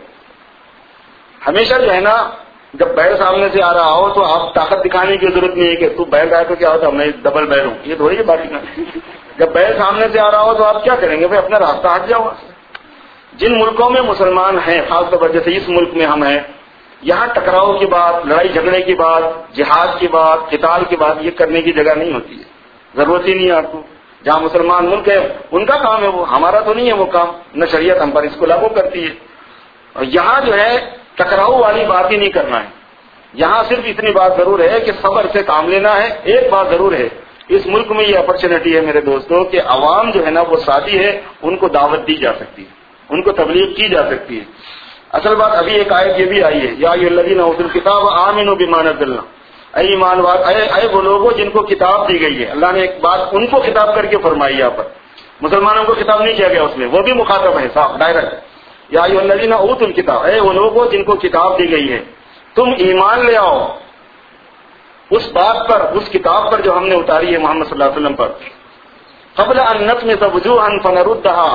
ہمیشہ جو ہے نا، جب بیل سامنے سے آ رہا ہو تو آپ طاقت دکھانے کی ضرورت نہیں ہے کہ تو بیل آئے تو کیا ہوتا میں ڈبل بیل ہوں، یہ تھوڑی بات ہے. جب بیل سامنے سے آ رہا ہو تو آپ کیا کریں گے؟ بھائی اپنا راستہ ہٹ جاؤ. جن ملکوں میں مسلمان ہیں، خاص طور پر جیسے اس ملک میں ہم ہیں، یہاں ٹکراؤ کی بات، لڑائی جھگڑے کی بات، جہاد کی بات، قتال کی بات یہ کرنے کی جگہ نہیں ہوتی ہے. ضرورت ہی نہیں ہے آپ کو. جہاں مسلمان ملک ہے ان کا کام ہے وہ، ہمارا تو نہیں ہے وہ کام. نہ شریعت ہم پر اس کو لاگو کرتی ہے. اور یہاں جو ہے ٹکراؤ والی بات ہی نہیں کرنا ہے. یہاں صرف اتنی بات ضرور ہے کہ صبر سے کام لینا ہے. ایک بات ضرور ہے، اس ملک میں یہ اپرچونٹی ہے میرے دوستوں کہ عوام جو ہے نا وہ ساتھی ہے، ان کو دعوت دی جا سکتی ہے، ان کو تبلیغ کی جا سکتی ہے. اصل بات ابھی ایک آیت یہ بھی آئی ہے، یا ایھا الذین اوتوا الکتاب آمنوا بما نزلنا. اے ایمان والے، اے وہ لوگوں جن کو کتاب دی گئی ہے. اللہ نے ایک بات ان کو خطاب کر کے فرمائی یہاں پر، مسلمانوں کو خطاب نہیں کیا گیا اس میں، وہ بھی مخاطب ہے صاف ڈائریکٹ. یا ایھا الذین اوتوا الکتاب، اے وہ لوگوں جن کو کتاب دی گئی ہے، تم ایمان لے آؤ اس بات پر، اس کتاب پر جو ہم نے اتاری ہے محمد صلی اللہ علیہ وسلم پر. قبل ان نطمس وجوہا فنردھا،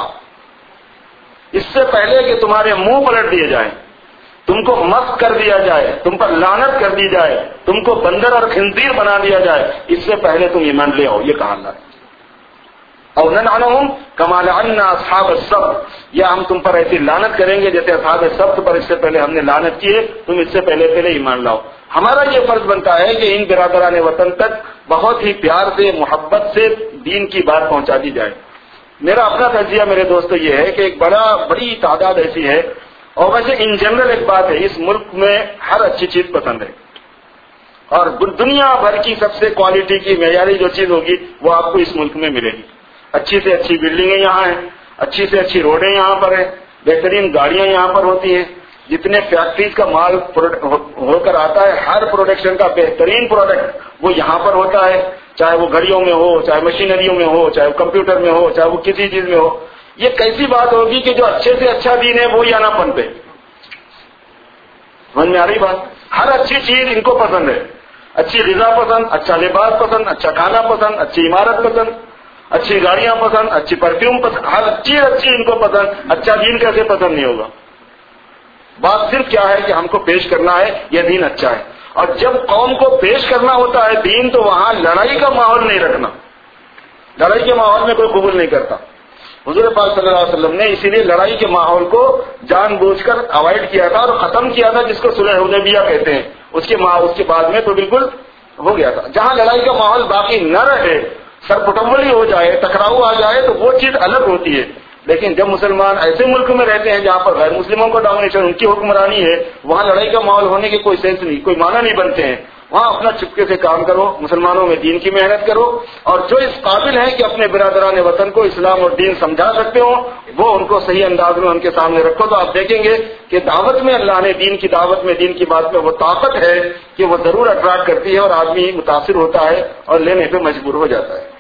اس سے پہلے کہ تمہارے منہ پلٹ دیے جائیں، تم کو مسخ کر دیا جائے، تم پر لعنت کر دی جائے، تم کو بندر اور خنزیر بنا دیا جائے، اس سے پہلے تم ایمان لے آؤ. یہ کہا اللہ نے. او نلعنہم کما لعنا اصحاب السبت، یا ہم تم پر ایسی لعنت کریں گے جیسے اصحاب السبت پر اس سے پہلے ہم نے لعنت کی ہے، تم اس سے پہلے ایمان لاؤ. ہمارا یہ فرض بنتا ہے کہ ان برادران وطن تک بہت ہی پیار سے، محبت سے دین کی بات پہنچا دی جائے. میرا اپنا تجزیہ میرے دوستو یہ ہے کہ ایک بڑی تعداد ایسی ہے، اور ویسے ان جنرل ایک بات ہے، اس ملک میں ہر اچھی چیز پسند ہے، اور دنیا بھر کی سب سے کوالٹی کی معیاری جو چیز ہوگی وہ آپ کو اس ملک میں ملے گی. اچھی سے اچھی بلڈنگیں یہاں ہیں، اچھی سے اچھی روڈیں یہاں پر ہیں، بہترین گاڑیاں یہاں پر ہوتی ہیں. جتنے فیکٹریز کا مال ہو کر آتا ہے، ہر پروڈکشن کا بہترین پروڈکٹ وہ یہاں پر ہوتا ہے، چاہے وہ گھڑیوں میں ہو، چاہے مشینریوں میں ہو، چاہے وہ کمپیوٹر میں ہو، چاہے وہ کسی چیز میں ہو. یہ کیسی بات ہوگی کہ جو اچھے سے اچھا دین ہے وہ یہاں نہ پنپے؟ سمجھ میں آ رہی بات؟ ہر اچھی چیز ان کو پسند ہے. اچھی غذا پسند، اچھا لباس پسند، اچھا کھانا پسند، اچھی عمارت پسند، اچھی گاڑیاں پسند، اچھی پرفیوم پسند، ہر چیز اچھی ان کو پسند. اچھا دین کیسے پسند نہیں ہوگا؟ بات صرف کیا ہے کہ ہم کو پیش کرنا ہے یہ دین اچھا ہے. اور جب قوم کو پیش کرنا ہوتا ہے دین تو وہاں لڑائی کا ماحول نہیں رکھنا. لڑائی کے ماحول میں کوئی قبول نہیں کرتا. حضور پاک صلی اللہ علیہ وسلم نے اسی لیے لڑائی کے ماحول کو جان بوجھ کر اوائڈ کیا تھا اور ختم کیا تھا، جس کو صلح حدیبیہ کہتے ہیں. اس کے بعد میں تو بالکل ہو گیا تھا. جہاں لڑائی کا ماحول باقی نہ رہے، سرپٹولی ہو جائے، ٹکراؤ آ جائے تو وہ چیز الگ ہوتی ہے. لیکن جب مسلمان ایسے ملک میں رہتے ہیں جہاں پر غیر مسلموں کو ڈومینیشن، ان کی حکمرانی ہے، وہاں لڑائی کا ماحول ہونے کے کوئی سینس نہیں، کوئی معنی نہیں بنتے ہیں. وہاں اپنا چپکے سے کام کرو، مسلمانوں میں دین کی محنت کرو، اور جو اس قابل ہیں کہ اپنے برادران وطن کو اسلام اور دین سمجھا سکتے ہو وہ ان کو صحیح انداز میں ان کے سامنے رکھو. تو آپ دیکھیں گے کہ دعوت میں اللہ نے دین کی دعوت میں، دین کی بات میں وہ طاقت ہے کہ وہ ضرور اٹریکٹ کرتی ہے اور آدمی متاثر ہوتا ہے اور لینے پہ مجبور ہو جاتا ہے.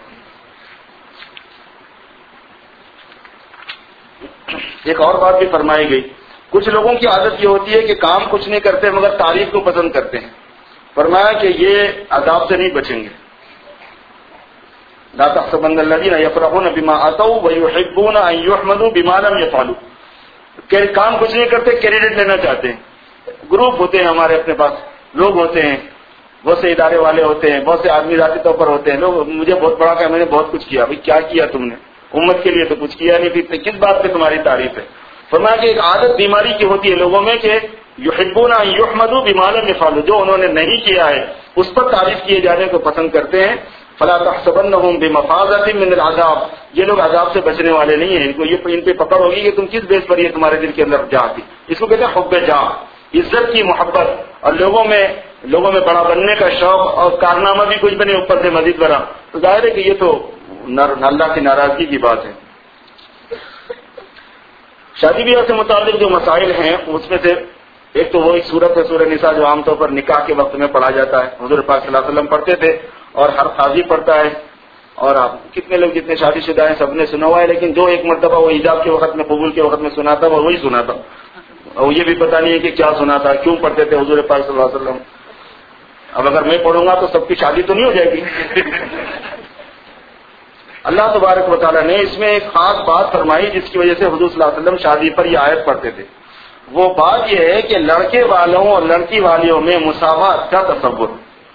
ایک اور بات بھی فرمائی گئی، کچھ لوگوں کی عادت یہ ہوتی ہے کہ کام کچھ نہیں کرتے مگر تعریف کو پسند کرتے ہیں. فرمایا کہ یہ عذاب سے نہیں بچیں گے. لا تحسبن الذين يفرحون بما اتوا ويحبون ان يحمدوا بما لم يفعلوا. کہ کام کچھ نہیں کرتے، کریڈٹ لینا چاہتے ہیں. گروپ ہوتے ہیں ہمارے اپنے پاس، لوگ ہوتے ہیں، بہت سے ادارے والے ہوتے ہیں، بہت سے آدمی ذاتی طور پر ہوتے ہیں. لوگ مجھے بہت بڑا کہ میں نے بہت کچھ کیا. بھائی کیا کیا تم نے؟ امت کے لیے تو کچھ کیا نہیں، پھر کس بات پہ تمہاری تعریف ہے؟ فرمایا کہ ایک عادت بیماری کی ہوتی ہے لوگوں میں کہ یحبون ان یحمدوا بما لم یفعلوا، جو انہوں نے نہیں کیا ہے اس پر تعریف کیے جانے کو پسند کرتے ہیں. فلا تحسبنهم بمفازۃ من العذاب، یہ لوگ عذاب سے بچنے والے نہیں ہیں. ان پہ پکڑ ہوگی کہ تم کس بیس پر یہ تمہارے دل کے اندر جا تھی. اس کو کہتے ہیں حب جاہ، عزت کی محبت، اور لوگوں میں بڑا بننے کا شوق، اور کارنامہ بھی کچھ بنے اوپر سے مزید بڑا. تو ظاہر ہے کہ یہ تو اللہ کی ناراضگی کی بات ہے. شادی بیاہ سے متعلق جو مسائل ہیں اس میں سے ایک تو وہی سورت ہے سورہ نساء، جو عام طور پر نکاح کے وقت میں پڑھا جاتا ہے. حضور پاک صلی اللہ علیہ وسلم پڑھتے تھے اور ہر قاضی پڑھتا ہے، اور آپ کتنے لوگ جتنے شادی شدہ ہیں سب نے سنا ہوا ہے، لیکن جو ایک مرتبہ وہ ایجاب کے وقت میں، قبول کے وقت میں سنا تھا وہ وہی سنا تھا، اور یہ بھی پتہ نہیں ہے کہ کیا سنا تھا، کیوں پڑھتے تھے حضور پاک صلی اللہ علیہ وسلم. اب اگر میں پڑھوں گا تو سب کی شادی تو نہیں ہو جائے گی. اللہ تبارک و تعالیٰ نے اس میں ایک خاص بات فرمائی جس کی وجہ سے حضور صلی اللہ علیہ وسلم شادی پر یہ آیت پڑھتے تھے. وہ بات یہ ہے کہ لڑکے والوں اور لڑکی والیوں میں مساوات کا تصور،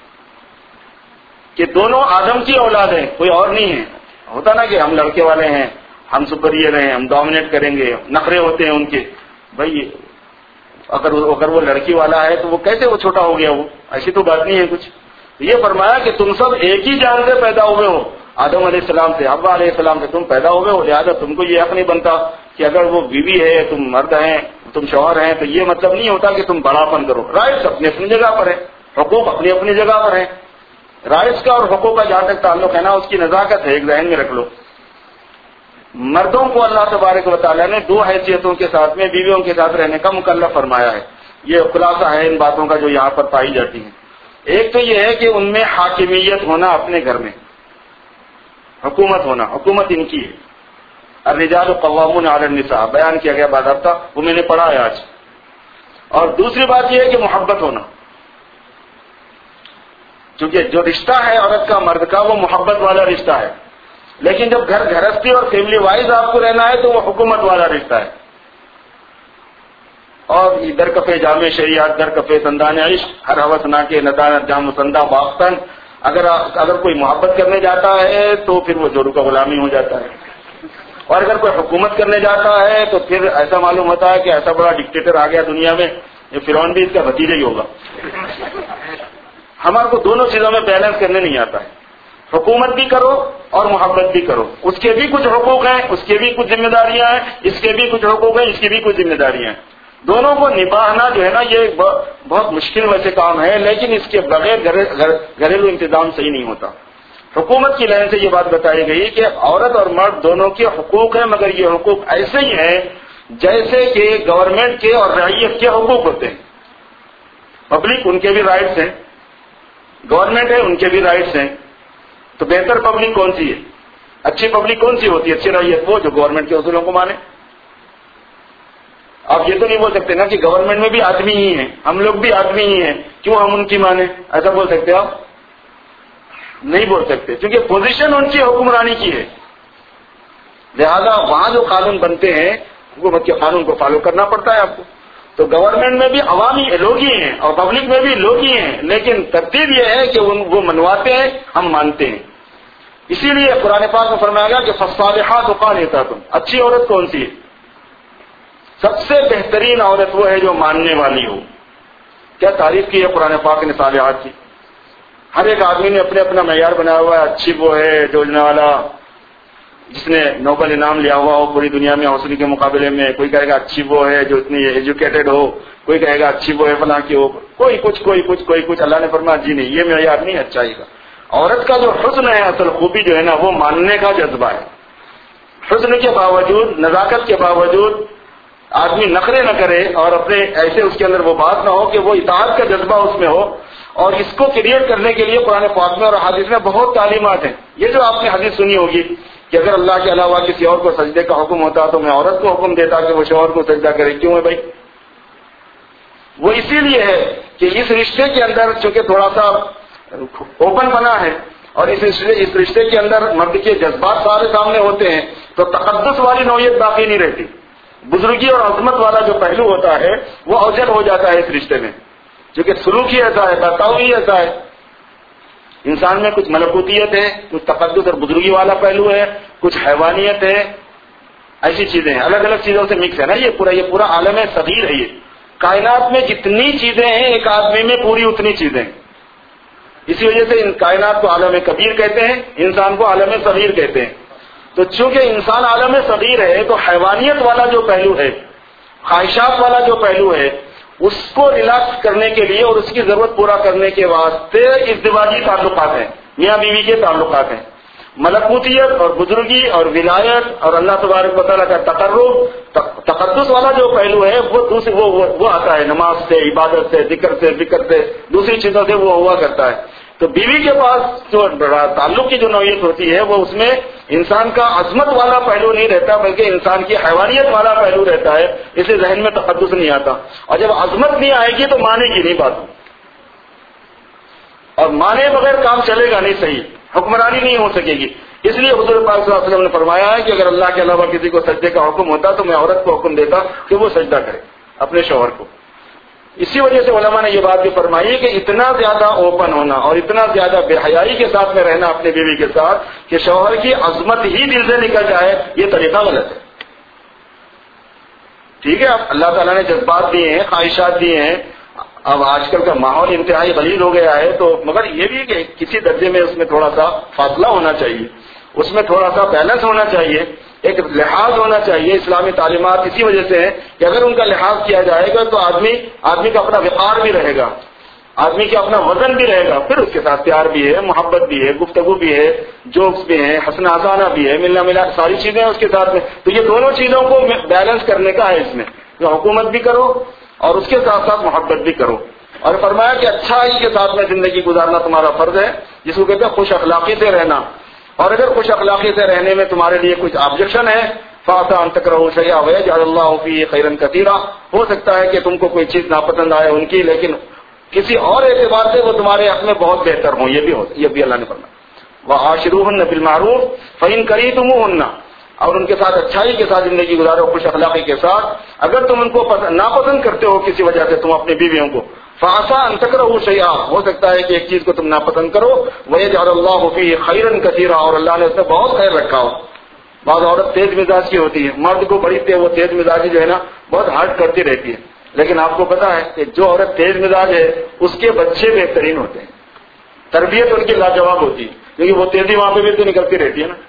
کہ دونوں آدم کی اولاد ہیں، کوئی اور نہیں ہے. ہوتا نا کہ ہم لڑکے والے ہیں، ہم سپیریئر ہیں، ہم ڈومینیٹ کریں گے، نخرے ہوتے ہیں ان کے. بھائی اگر وہ لڑکی والا ہے تو وہ کیسے وہ چھوٹا ہو گیا؟ وہ ایسی تو بات نہیں ہے کچھ. یہ فرمایا کہ تم سب ایک ہی جان سے پیدا ہوئے ہو، آدم علیہ السلام سے، حوا علیہ السلام سے تم پیدا ہوئے ہو، لہٰذا تم کو یہ حق نہیں بنتا کہ اگر وہ بیوی ہے، تم مرد ہیں، تم شوہر ہیں، تو یہ مطلب نہیں ہوتا کہ تم بڑا پن کرو. رائٹس اپنی اپنی جگہ پر ہیں، حقوق اپنی اپنی جگہ پر ہیں. رائٹس کا اور حقوق کا جہاں تک تعلق ہے نا، اس کی نزاکت ہے، ایک ذہن میں رکھ لو. مردوں کو اللہ تبارک و تعالیٰ نے دو حیثیتوں کے ساتھ میں بیویوں کے ساتھ رہنے کا مکلف فرمایا ہے. یہ خلاصہ ہے ان باتوں کا جو یہاں پر پائی جاتی ہیں. ایک تو یہ ہے کہ ان میں حاکمیت ہونا، اپنے گھر میں حکومت ہونا، حکومت ان کی ہے. الرجال قوامون علی النساء بیان کیا گیا باضابطہ، وہ میں نے پڑھا ہے آج. اور دوسری بات یہ ہے کہ محبت ہونا، کیونکہ جو رشتہ ہے عورت کا مرد کا وہ محبت والا رشتہ ہے. لیکن جب گھر گھرستی اور فیملی وائز آپ کو رہنا ہے تو وہ حکومت والا رشتہ ہے. اور در کفے جامع شریعت، در کفے سندان عشق، ہر ہوس نا کے ندانت جام سندہ باختن. اگر کوئی محبت کرنے جاتا ہے تو پھر وہ جورو کا غلامی ہو جاتا ہے، اور اگر کوئی حکومت کرنے جاتا ہے تو پھر ایسا معلوم ہوتا ہے کہ ایسا بڑا ڈکٹیٹر آ گیا دنیا میں، یہ فرعون بھی اس کا بھتیجا ہی ہوگا. ہمارے کو دونوں چیزوں میں بیلنس کرنے نہیں آتا ہے. حکومت بھی کرو اور محبت بھی کرو، اس کے بھی کچھ حقوق ہیں، اس کے بھی کچھ ذمہ داریاں ہیں، اس کے بھی کچھ حقوق ہیں، اس کی بھی کچھ ذمہ داریاں ہیں. دونوں کو نبھانا جو ہے نا یہ بہت مشکل ویسے کام ہے، لیکن اس کے بغیر گھریلو انتظام صحیح نہیں ہوتا. حکومت کی لائن سے یہ بات بتائی گئی کہ عورت اور مرد دونوں کے حقوق ہیں، مگر یہ حقوق ایسے ہی ہیں جیسے کہ گورنمنٹ کے اور رعیت کے حقوق ہوتے ہیں. پبلک ان کے بھی رائٹس ہیں، گورنمنٹ ہے ان کے بھی رائٹس ہیں. تو بہتر پبلک کون سی ہے؟ اچھی پبلک کون سی ہوتی ہے؟ اچھی رعیت وہ جو گورنمنٹ کے اصولوں کو مانے. آپ یہ تو نہیں بول سکتے نا کہ گورنمنٹ میں بھی آدمی ہی ہیں، ہم لوگ بھی آدمی ہی ہیں، کیوں ہم ان کی مانیں؟ ایسا بول سکتے آپ؟ نہیں بول سکتے، کیونکہ پوزیشن ان کی حکمرانی کی ہے. لہذا وہاں جو قانون بنتے ہیں حکومت کے قانون کو فالو کرنا پڑتا ہے آپ کو. تو گورنمنٹ میں بھی عوامی لوگ ہی ہیں اور پبلک میں بھی لوگ ہی ہیں، لیکن ترتیب یہ ہے کہ وہ منواتے ہیں، ہم مانتے ہیں. اسی لیے قرآن پاک میں فرمایا گیا کہ فالصالحات قانتات. اچھی عورت کون سی ہے؟ سب سے بہترین عورت وہ ہے جو ماننے والی ہو. کیا تعریف کی ہے قرآن پاک نے صالحات کی. ہر ایک آدمی نے اپنے اپنا معیار بنایا ہوا ہے. اچھی وہ ہے جوڑنے والا جس نے نوبل انعام لیا ہوا ہو پوری دنیا میں حوصلے کے مقابلے میں. کوئی کہے گا اچھی وہ ہے جو اتنی ایجوکیٹڈ ہو، کوئی کہے گا اچھی وہ ہے فلاں کی ہو، کوئی کچھ. اللہ نے فرمایا جی نہیں، یہ معیار نہیں اچھائی کا. عورت کا جو حسن ہے، اصل خوبی جو ہے نا، وہ ماننے کا جذبہ ہے. حسن کے باوجود، نزاکت کے باوجود آدمی نخرے نہ کرے اور اپنے ایسے اس کے اندر وہ بات نہ ہو کہ وہ اطاعت کا جذبہ اس میں ہو. اور اس کو کریٹ کرنے کے لیے قرآن پاک میں اور حدیث میں بہت تعلیمات ہیں. یہ جو آپ نے حدیث سنی ہوگی کہ اگر اللہ کے علاوہ کسی اور کو سجدے کا حکم ہوتا تو میں عورت کو حکم دیتا کہ وہ شوہر کو سجدہ کرے. کیوں ہے بھائی؟ وہ اسی لیے ہے کہ اس رشتے کے اندر چونکہ تھوڑا سا اوپن بنا ہے اور اس رشتے کے اندر مرد کے جذبات سارے سامنے ہوتے ہیں، تو تقدس والی نوعیت باقی نہیں رہتی. بزرگی اور عظمت والا جو پہلو ہوتا ہے وہ اوجل ہو جاتا ہے اس رشتے میں، کیونکہ سلوک ہی ایسا ہے، برتاؤ ہی ایسا ہے. انسان میں کچھ ملکوتیت ہے، کچھ تقدس اور بزرگی والا پہلو ہے، کچھ حیوانیت ہے، ایسی چیزیں ہیں، الگ الگ چیزوں سے مکس ہے نا. یہ پورا عالم ہے صغیر ہے. کائنات میں جتنی چیزیں ہیں ایک آدمی میں پوری اتنی چیزیں ہیں. اسی وجہ سے ان کائنات کو عالم کبیر کہتے ہیں، انسان کو عالم صغیر کہتے ہیں. تو چونکہ انسان عالم صغیر ہے تو حیوانیت والا جو پہلو ہے، خواہشات والا جو پہلو ہے، اس کو ریلیکس کرنے کے لیے اور اس کی ضرورت پورا کرنے کے واسطے ازدواجی تعلقات ہیں، میاں بیوی کے تعلقات ہیں. ملکوتیت اور بزرگی اور ولایت اور اللہ تبارک و تعالیٰ کا تقدس والا جو پہلو ہے وہ آتا ہے نماز سے، عبادت سے، ذکر سے، دوسری چیزوں سے وہ ہوا کرتا ہے. تو بیوی کے پاس جو تعلق کی جو نوعیت ہوتی ہے وہ اس میں انسان کا عظمت والا پہلو نہیں رہتا بلکہ انسان کی حیوانیت والا پہلو رہتا ہے، اسے ذہن میں تقدس نہیں آتا. اور جب عظمت نہیں آئے گی تو مانے گی نہیں بات، اور مانے بغیر کام چلے گا نہیں، صحیح حکمرانی نہیں ہو سکے گی. اس لیے حضور پاک صلی اللہ علیہ وسلم نے فرمایا ہے کہ اگر اللہ کے علاوہ کسی کو سجدے کا حکم ہوتا تو میں عورت کو حکم دیتا کہ وہ سجدہ کرے اپنے شوہر کو. اسی وجہ سے علماء نے یہ بات بھی فرمائی کہ اتنا زیادہ اوپن ہونا اور اتنا زیادہ بے حیائی کے ساتھ میں رہنا اپنے بیوی کے ساتھ کہ شوہر کی عظمت ہی دل سے نکل جائے، یہ طریقہ غلط ہے. ٹھیک ہے، اب اللہ تعالیٰ نے جذبات دیے ہیں، خواہشات دیے ہیں. اب آج کل کا ماحول انتہائی غلیظ ہو گیا ہے، تو مگر یہ بھی کہ کسی درجے میں اس میں تھوڑا سا فاصلہ ہونا چاہیے، اس میں تھوڑا سا بیلنس ہونا چاہیے، ایک لحاظ ہونا چاہیے. اسلامی تعلیمات اسی وجہ سے ہے کہ اگر ان کا لحاظ کیا جائے گا تو آدمی کا اپنا وقار بھی رہے گا، آدمی کا اپنا وزن بھی رہے گا. پھر اس کے ساتھ پیار بھی ہے، محبت بھی ہے، گفتگو بھی ہے، جوکس بھی ہیں، ہنسنا ہنسانا بھی ہے، ملنا ملا ساری چیزیں ہیں اس کے ساتھ میں. تو یہ دونوں چیزوں کو بیلنس کرنے کا ہے اس میں، جو حکومت بھی کرو اور اس کے ساتھ ساتھ محبت بھی کرو. اور فرمایا کہ اچھائی کے ساتھ میں زندگی گزارنا تمہارا فرض ہے، جس کو کہتے ہیں خوش اخلاقی سے رہنا. اور اگر خوش اخلاقی سے رہنے میں تمہارے لیے کچھ آبجیکشن ہے، فَعَسَىٰ أَن تَكْرَهُوا شَيْئًا وَيَجْعَلَ اللَّهُ فِيهِ خَيْرًا كَثِيرًا، ہو سکتا ہے کہ تم کو کوئی چیز ناپسند آئے ان کی، لیکن کسی اور اعتبار سے وہ تمہارے حق میں بہت بہتر ہوں، یہ بھی اللہ نے فرمایا. وَعَاشِرُوهُنَّ بِالْمَعْرُوفِ فَإِن كَرِهْتُمُوهُنَّ، اور ان کے ساتھ اچھائی کے ساتھ زندگی گزارو، خوش اخلاقی کے ساتھ. اگر تم ان کو ناپسند کرتے ہو کسی وجہ سے، تم اپنی بیویوں کو، فَعَسَىٰ أَن تَكْرَهُوا شَيْئًا، ہو سکتا ہے کہ ایک چیز کو تم ناپسند کرو، وَيَجْعَلَ اللَّهُ فِيهِ خَيْرًا كَثِيرًا، اور اللہ نے اس میں بہت خیر رکھا ہو. بعض عورت تیز مزاج کی ہوتی ہے، مرد کو بڑی وہ تیز مزاجی جو ہے نا بہت ہارٹ کرتی رہتی ہے، لیکن آپ کو پتا ہے کہ جو عورت تیز مزاج ہے اس کے بچے بہترین ہوتے ہیں، تربیت ان کی لاجواب ہوتی ہے، کیونکہ وہ تیزی وہاں پہ بھی تو نکلتی رہتی ہے نا.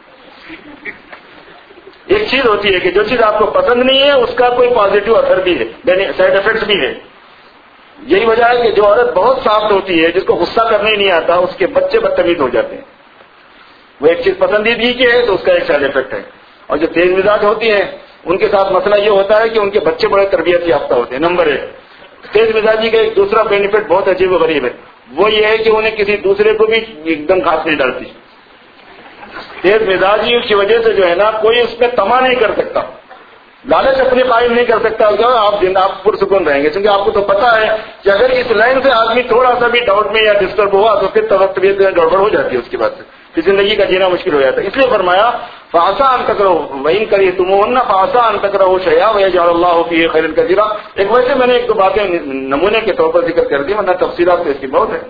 ایک چیز ہوتی ہے کہ جو چیز آپ کو پسند نہیں ہے اس کا کوئی پازیٹو اثر بھی ہے، سائڈ افیکٹس بھی ہے. یہی وجہ ہے کہ جو عورت بہت سافٹ ہوتی ہے، جس کو غصہ کرنا ہی نہیں آتا، اس کے بچے بدتمیز ہو جاتے ہیں. وہ ایک چیز پسندیدگی کی ہے تو اس کا ایک سائڈ افیکٹ ہے. اور جو تیز مزاج ہوتی ہیں ان کے ساتھ مسئلہ یہ ہوتا ہے کہ ان کے بچے بڑے تربیت یافتہ ہوتے ہیں. نمبر 1، تیز مزاجی کا ایک دوسرا بینیفٹ بہت عجیب و غریب ہے، وہ یہ ہے کہ انہیں کسی دوسرے کو بھی ایک دم گھاس نہیں ڈالتی. تیز مزاجی کی وجہ سے جو ہے نا کوئی اس میں تما نہیں کر سکتا، لالچ اپنی قائم نہیں کر سکتا، آپ پرسکون رہیں گے. کیونکہ آپ کو تو پتا ہے کہ اگر اس لائن سے آدمی تھوڑا سا بھی ڈاؤٹ میں یا ڈسٹرب ہوا تو پھر طبیعت گڑبڑ ہو جاتی ہے، اس کے بعد سے پھر زندگی کا جینا مشکل ہو جاتا ہے. اس لیے فرمایا فَعَسَىٰ أَن تَكْرَهُوا وَإِن كَرِهْتُمُوهُنَّ فَعَسَىٰ أَن تَكْرَهُوا شَيْئًا وَيَجْعَلَ اللَّهُ فِيهِ خَيْرًا كَثِيرًا. ایک ویسے میں نے ایک دو باتیں نمونے کے طور پر ذکر کر دی، ورنہ تفصیلات تو اس کی بہت ہے.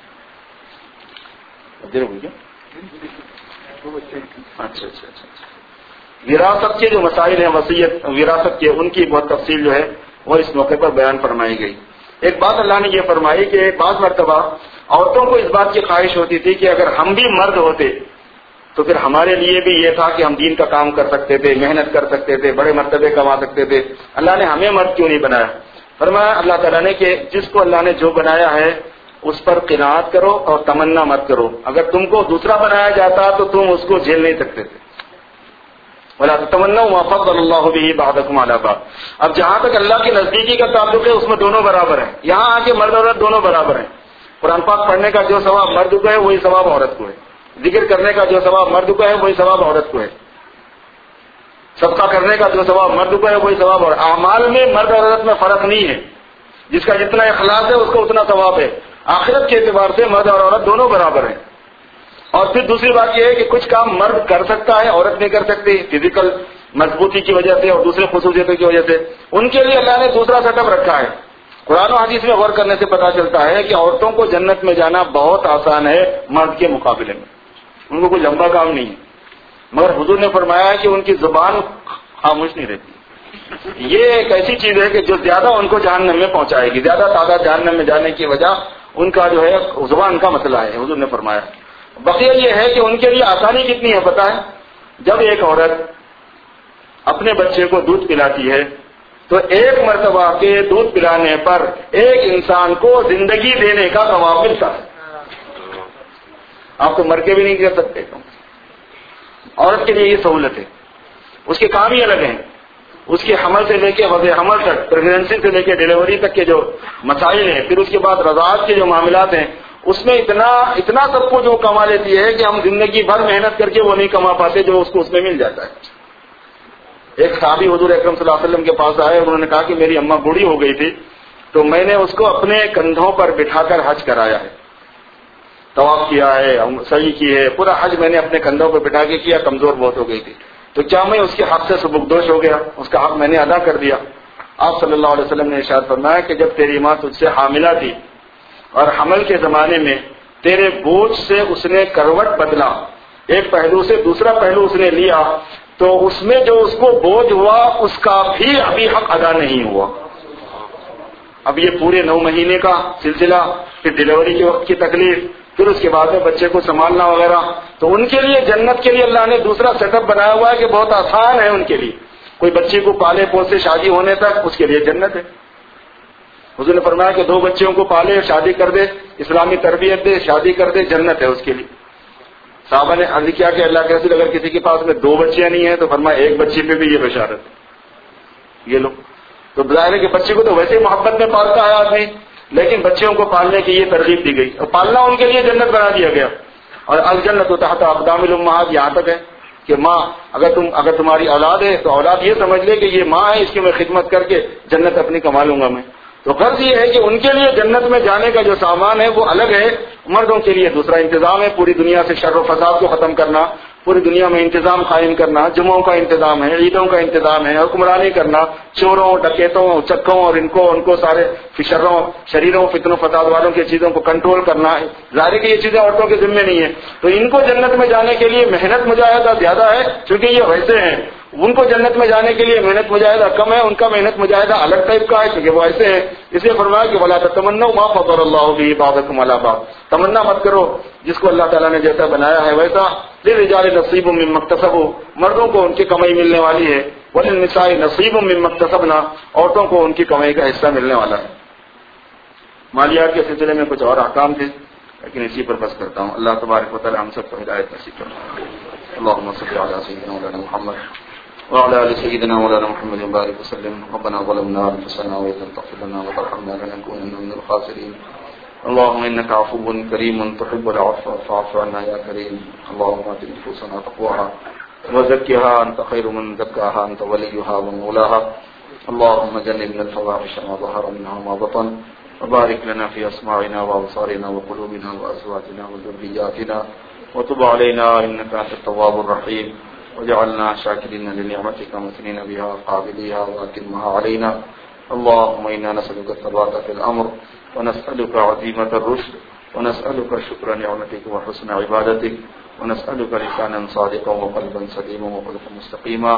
اچھا وراثت کے جو مسائل ہیں، وصیت وراثت کے، ان کی بہت تفصیل جو ہے وہ اس موقع پر بیان فرمائی گئی. ایک بات اللہ نے یہ فرمائی کہ بعض مرتبہ عورتوں کو اس بات کی خواہش ہوتی تھی کہ اگر ہم بھی مرد ہوتے تو پھر ہمارے لیے بھی یہ تھا کہ ہم دین کا کام کر سکتے تھے، محنت کر سکتے تھے، بڑے مرتبے کما سکتے تھے. اللہ نے ہمیں مرد کیوں نہیں بنایا؟ فرمایا اللہ تعالیٰ نے کہ جس کو اللہ نے جو بنایا ہے اس پر قناعت کرو اور تمنا مت کرو. اگر تم کو دوسرا بنایا جاتا تو تم اس کو جھیل نہیں سکتے تھے. وَلَا تَتَمَنَّوْا مَا فَضَّلَ اللَّهُ بِهِ بَعْضَكُمْ عَلَىٰ بَعْضٍ. اب جہاں تک اللہ کی نزدیکی کا تعلق ہے اس میں دونوں برابر ہیں. یہاں آ کے مرد عورت دونوں برابر ہیں. قرآن پاک پڑھنے کا جو ثواب مرد کو ہے وہی ثواب عورت کو ہے، ذکر کرنے کا جو ثواب مرد کو ہے وہی ثواب عورت کو ہے، صدقہ کرنے کا جو ثواب مرد کو ہے وہی ثواب. اور اعمال میں مرد اور عورت میں فرق نہیں ہے، جس کا جتنا اخلاص ہے اس کو اتنا ثواب ہے. آخرت کے اعتبار سے مرد اور عورت دونوں برابر ہیں. اور پھر دوسری بات یہ ہے کہ کچھ کام مرد کر سکتا ہے عورت نہیں کر سکتی، فزیکل مضبوطی کی وجہ سے اور دوسرے خصوصیتوں کی وجہ سے. ان کے لیے اللہ نے دوسرا سیٹ اپ رکھا ہے. قرآن و حدیث میں غور کرنے سے پتا چلتا ہے کہ عورتوں کو جنت میں جانا بہت آسان ہے مرد کے مقابلے میں، ان کو کوئی لمبا کام نہیں ہے. مگر حضور نے فرمایا ہے کہ ان کی زبان خاموش نہیں رہتی، یہ ایک ایسی چیز ہے کہ جو زیادہ ان کو جہنم میں پہنچائے گی. زیادہ تعداد جہنم میں جانے کی وجہ ان کا جو ہے زبان کا مسئلہ ہے. حضور نے فرمایا. بقیہ یہ ہے کہ ان کے لیے آسانی کتنی ہے پتہ ہے؟ جب ایک عورت اپنے بچے کو دودھ پلاتی ہے تو ایک مرتبہ کے دودھ پلانے پر ایک انسان کو زندگی دینے کا ثواب ملتا ہے. آپ تو مر کے بھی نہیں کر سکتے. عورت کے لیے یہ سہولت ہے. اس کے کام ہی الگ ہیں. اس کے حمل سے لے کے وضع حمل تک، پریگنینسی سے لے کے ڈیلیوری تک کے جو مسائل ہیں، پھر اس کے بعد رضاعت کے جو معاملات ہیں، اس میں اتنا سب کو جو کما لیتی ہے کہ ہم زندگی بھر محنت کر کے وہ نہیں کما پاتے جو اس کو اس میں مل جاتا ہے. ایک صحابی حضور اکرم صلی اللہ علیہ وسلم کے پاس آئے. انہوں نے کہا کہ میری اماں بوڑھی ہو گئی تھی تو میں نے اس کو اپنے کندھوں پر بٹھا کر حج کرایا ہے، طواف کیا ہے، سعی کی ہے، پورا حج میں نے اپنے کندھوں پر بٹھا کے کیا. کمزور بہت ہو گئی تھی تو کیا میں اس کے حق سے سبکدوش ہو گیا؟ اس کا حق میں نے ادا کر دیا. آپ صلی اللہ علیہ وسلم نے ارشاد فرمایا کہ جب تیری ماں تجھ سے حاملہ تھی اور حمل کے زمانے میں تیرے بوجھ سے اس نے کروٹ بدلا، ایک پہلو سے دوسرا پہلو اس نے لیا، تو اس میں جو اس کو بوجھ ہوا اس کا بھی ابھی حق ادا نہیں ہوا. اب یہ پورے 9 مہینے کا سلسلہ، پھر ڈیلیوری کے وقت کی تکلیف، پھر اس کے بعد میں بچے کو سنبھالنا وغیرہ، تو ان کے لیے جنت کے لیے اللہ نے دوسرا سیٹ اپ بنایا ہوا ہے کہ بہت آسان ہے ان کے لیے. کوئی بچے کو پالے پوسے شادی ہونے تک، اس کے لیے جنت ہے. حضور نے فرمایا کہ 2 بچوں کو پالے، شادی کر دے، اسلامی تربیت دے، شادی کر دے، جنت ہے اس کے لیے. صحابہ نے عرض کیا کہ اللہ کے رسول اگر کسی کے پاس میں 2 بچیاں نہیں ہیں تو فرمایا 1 بچی پہ بھی یہ بشارت. یہ لو تو ظاہر ہے کہ بچے کو تو ویسے ہی محبت میں پالتا ہے آدمی، لیکن بچوں کو پالنے کی یہ ترغیب دی گئی اور پالنا ان کے لیے جنت بنا دیا گیا. اور الجنت تحت اقدام الامہات یہاں تک ہے کہ ماں اگر تمہاری اولاد ہے تو اولاد یہ سمجھ لے کہ یہ ماں ہے، اس کی میں خدمت کر کے جنت اپنی کما لوں گا میں. تو غرض یہ ہے کہ ان کے لیے جنت میں جانے کا جو سامان ہے وہ الگ ہے. مردوں کے لیے دوسرا انتظام ہے. پوری دنیا سے شر و فساد کو ختم کرنا، پوری دنیا میں انتظام قائم کرنا، جمعوں کا انتظام ہے، عیدوں کا انتظام ہے، حکمرانی کرنا، چوروں ڈکیتوں چکوں اور ان کو سارے شریروں فتنوں فساد والوں کی چیزوں کو کنٹرول کرنا. ظاہر ہے کہ یہ چیزیں عورتوں کے ذمے نہیں ہیں. تو ان کو جنت میں جانے کے لیے محنت مجاہدہ زیادہ ہے کیونکہ یہ ویسے ہیں. ان کو جنت میں جانے کے لیے محنت مجاہدہ کم ہے، ان کا محنت مجاہدہ الگ ٹائپ کا ہے کیونکہ وہ ایسے ہیں. اس لیے فرمایا کہ ولا تتمنوا ما فضل اللہ به بعضکم علی بعض، تمنا مت کرو جس کو اللہ تعالیٰ نے جیسا بنایا ہے ویسا. للرجال نصیب مما اکتسبوا، مردوں کو ان کی کمائی ملنے والی ہے. وللنساء نصیب مما اکتسبنا، عورتوں کو ان کی کمائی کا حصہ ملنے والا ہے. مالیات کے سلسلے میں کچھ اور احکام تھے لیکن اسی پر بس کرتا ہوں. اللہ تبارک و تعالی ہم سب کو ہدایت نصیب فرمائے. اللهم صل على سيدنا مولانا محمد وعلى ال سيدنا مولانا محمد وبارك وسلم. ربنا ظلمنا انفسنا وان لم تغفر لنا وترحمنا لنكونن من الخاسرين. اللهم انك عفو كريم تحب العفو فاعف عنا يا كريم. اللهم ات نفوسنا تقواها وزكها انت خير من زكاها انت وليها ومولاها. اللهم جنبنا الفواحش ما ظهر منها وما بطن وبارك لنا في اسماعنا وابصارنا وقلوبنا وازواجنا وذرياتنا وتب علينا انك انت التواب الرحيم. وجعلنا شاكرين لنعمتك مثنين بها قابليها واتمها علينا. اللهم انا نسالك الثبات في الامر ونسالك عزيمه الرشد ونسالك شكر نعمتك وحسن عبادتك ونسالك لسانا صادقا وقلبا سليما وقلبا مستقيما.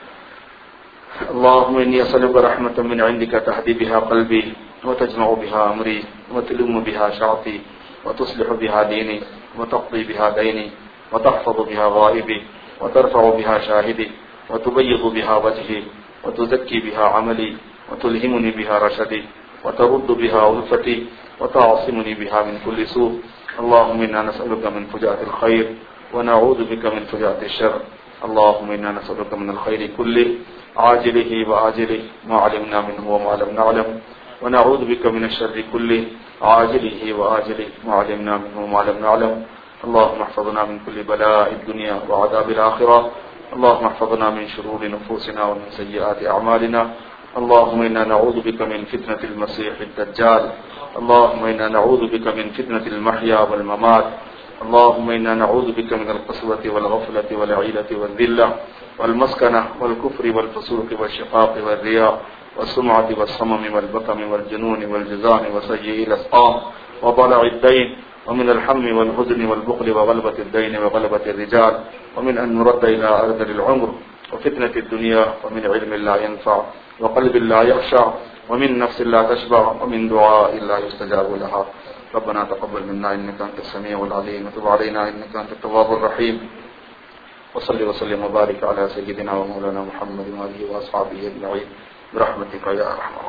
اللهم اني اسالك رحمه من عندك تهدي بها قلبي وتجمع بها امري وتلم بها شعثي وتصلح بها ديني وتقضي بها ديني وتحفظ بها غائبي وترفع بها شاهدي وتبيض بها وجهي وتزكي بها عملي وتلهمني بها رشدي وترد بها ألفتي وتعصمني بها من كل سوء. اللهم إنا نسألك من فجاءة الخير ونعوذ بك من فجاءة الشر. اللهم إنا نسألك من الخير كله عاجله وآجله ما علمنا منه وما لم نعلم ونعوذ بك من الشر كله عاجله وآجله ما علمنا منه وما لم نعلم. اللهم احفظنا من كل بلاء الدنيا وعذاب الآخرة. اللهم احفظنا من شرور نفوسنا ومن سيئات أعمالنا. اللهم إنا نعوذ بك من فتنة المسيح الدجال. اللهم إنا نعوذ بك من فتنة المحيا والممات. اللهم إنا نعوذ بك من القسوة والغفلة والعيلة والذلة والمسكنة والكفر والفسوق والشقاق والرياء والسمعة والصمم والبطم والجنون والجزام وسيء الأسقام وضلع الدين ومن الحم والحزن والبخل وغلبة الدين وغلبة الرجال ومن أن نرد إلى أرذل العمر وفتنة الدنيا ومن علم لا ينفع وقلب لا يخشع ومن نفس لا تشبع ومن دعاء لا يستجاب لها. ربنا تقبل منا إنك أنت السميع العليم وتب علينا إنك أنت التواب الرحيم. وصلي وسلم وبارك على سيدنا ومولانا محمد وآله وأصحابه أجمعين برحمتك يا أرحم الراحمين.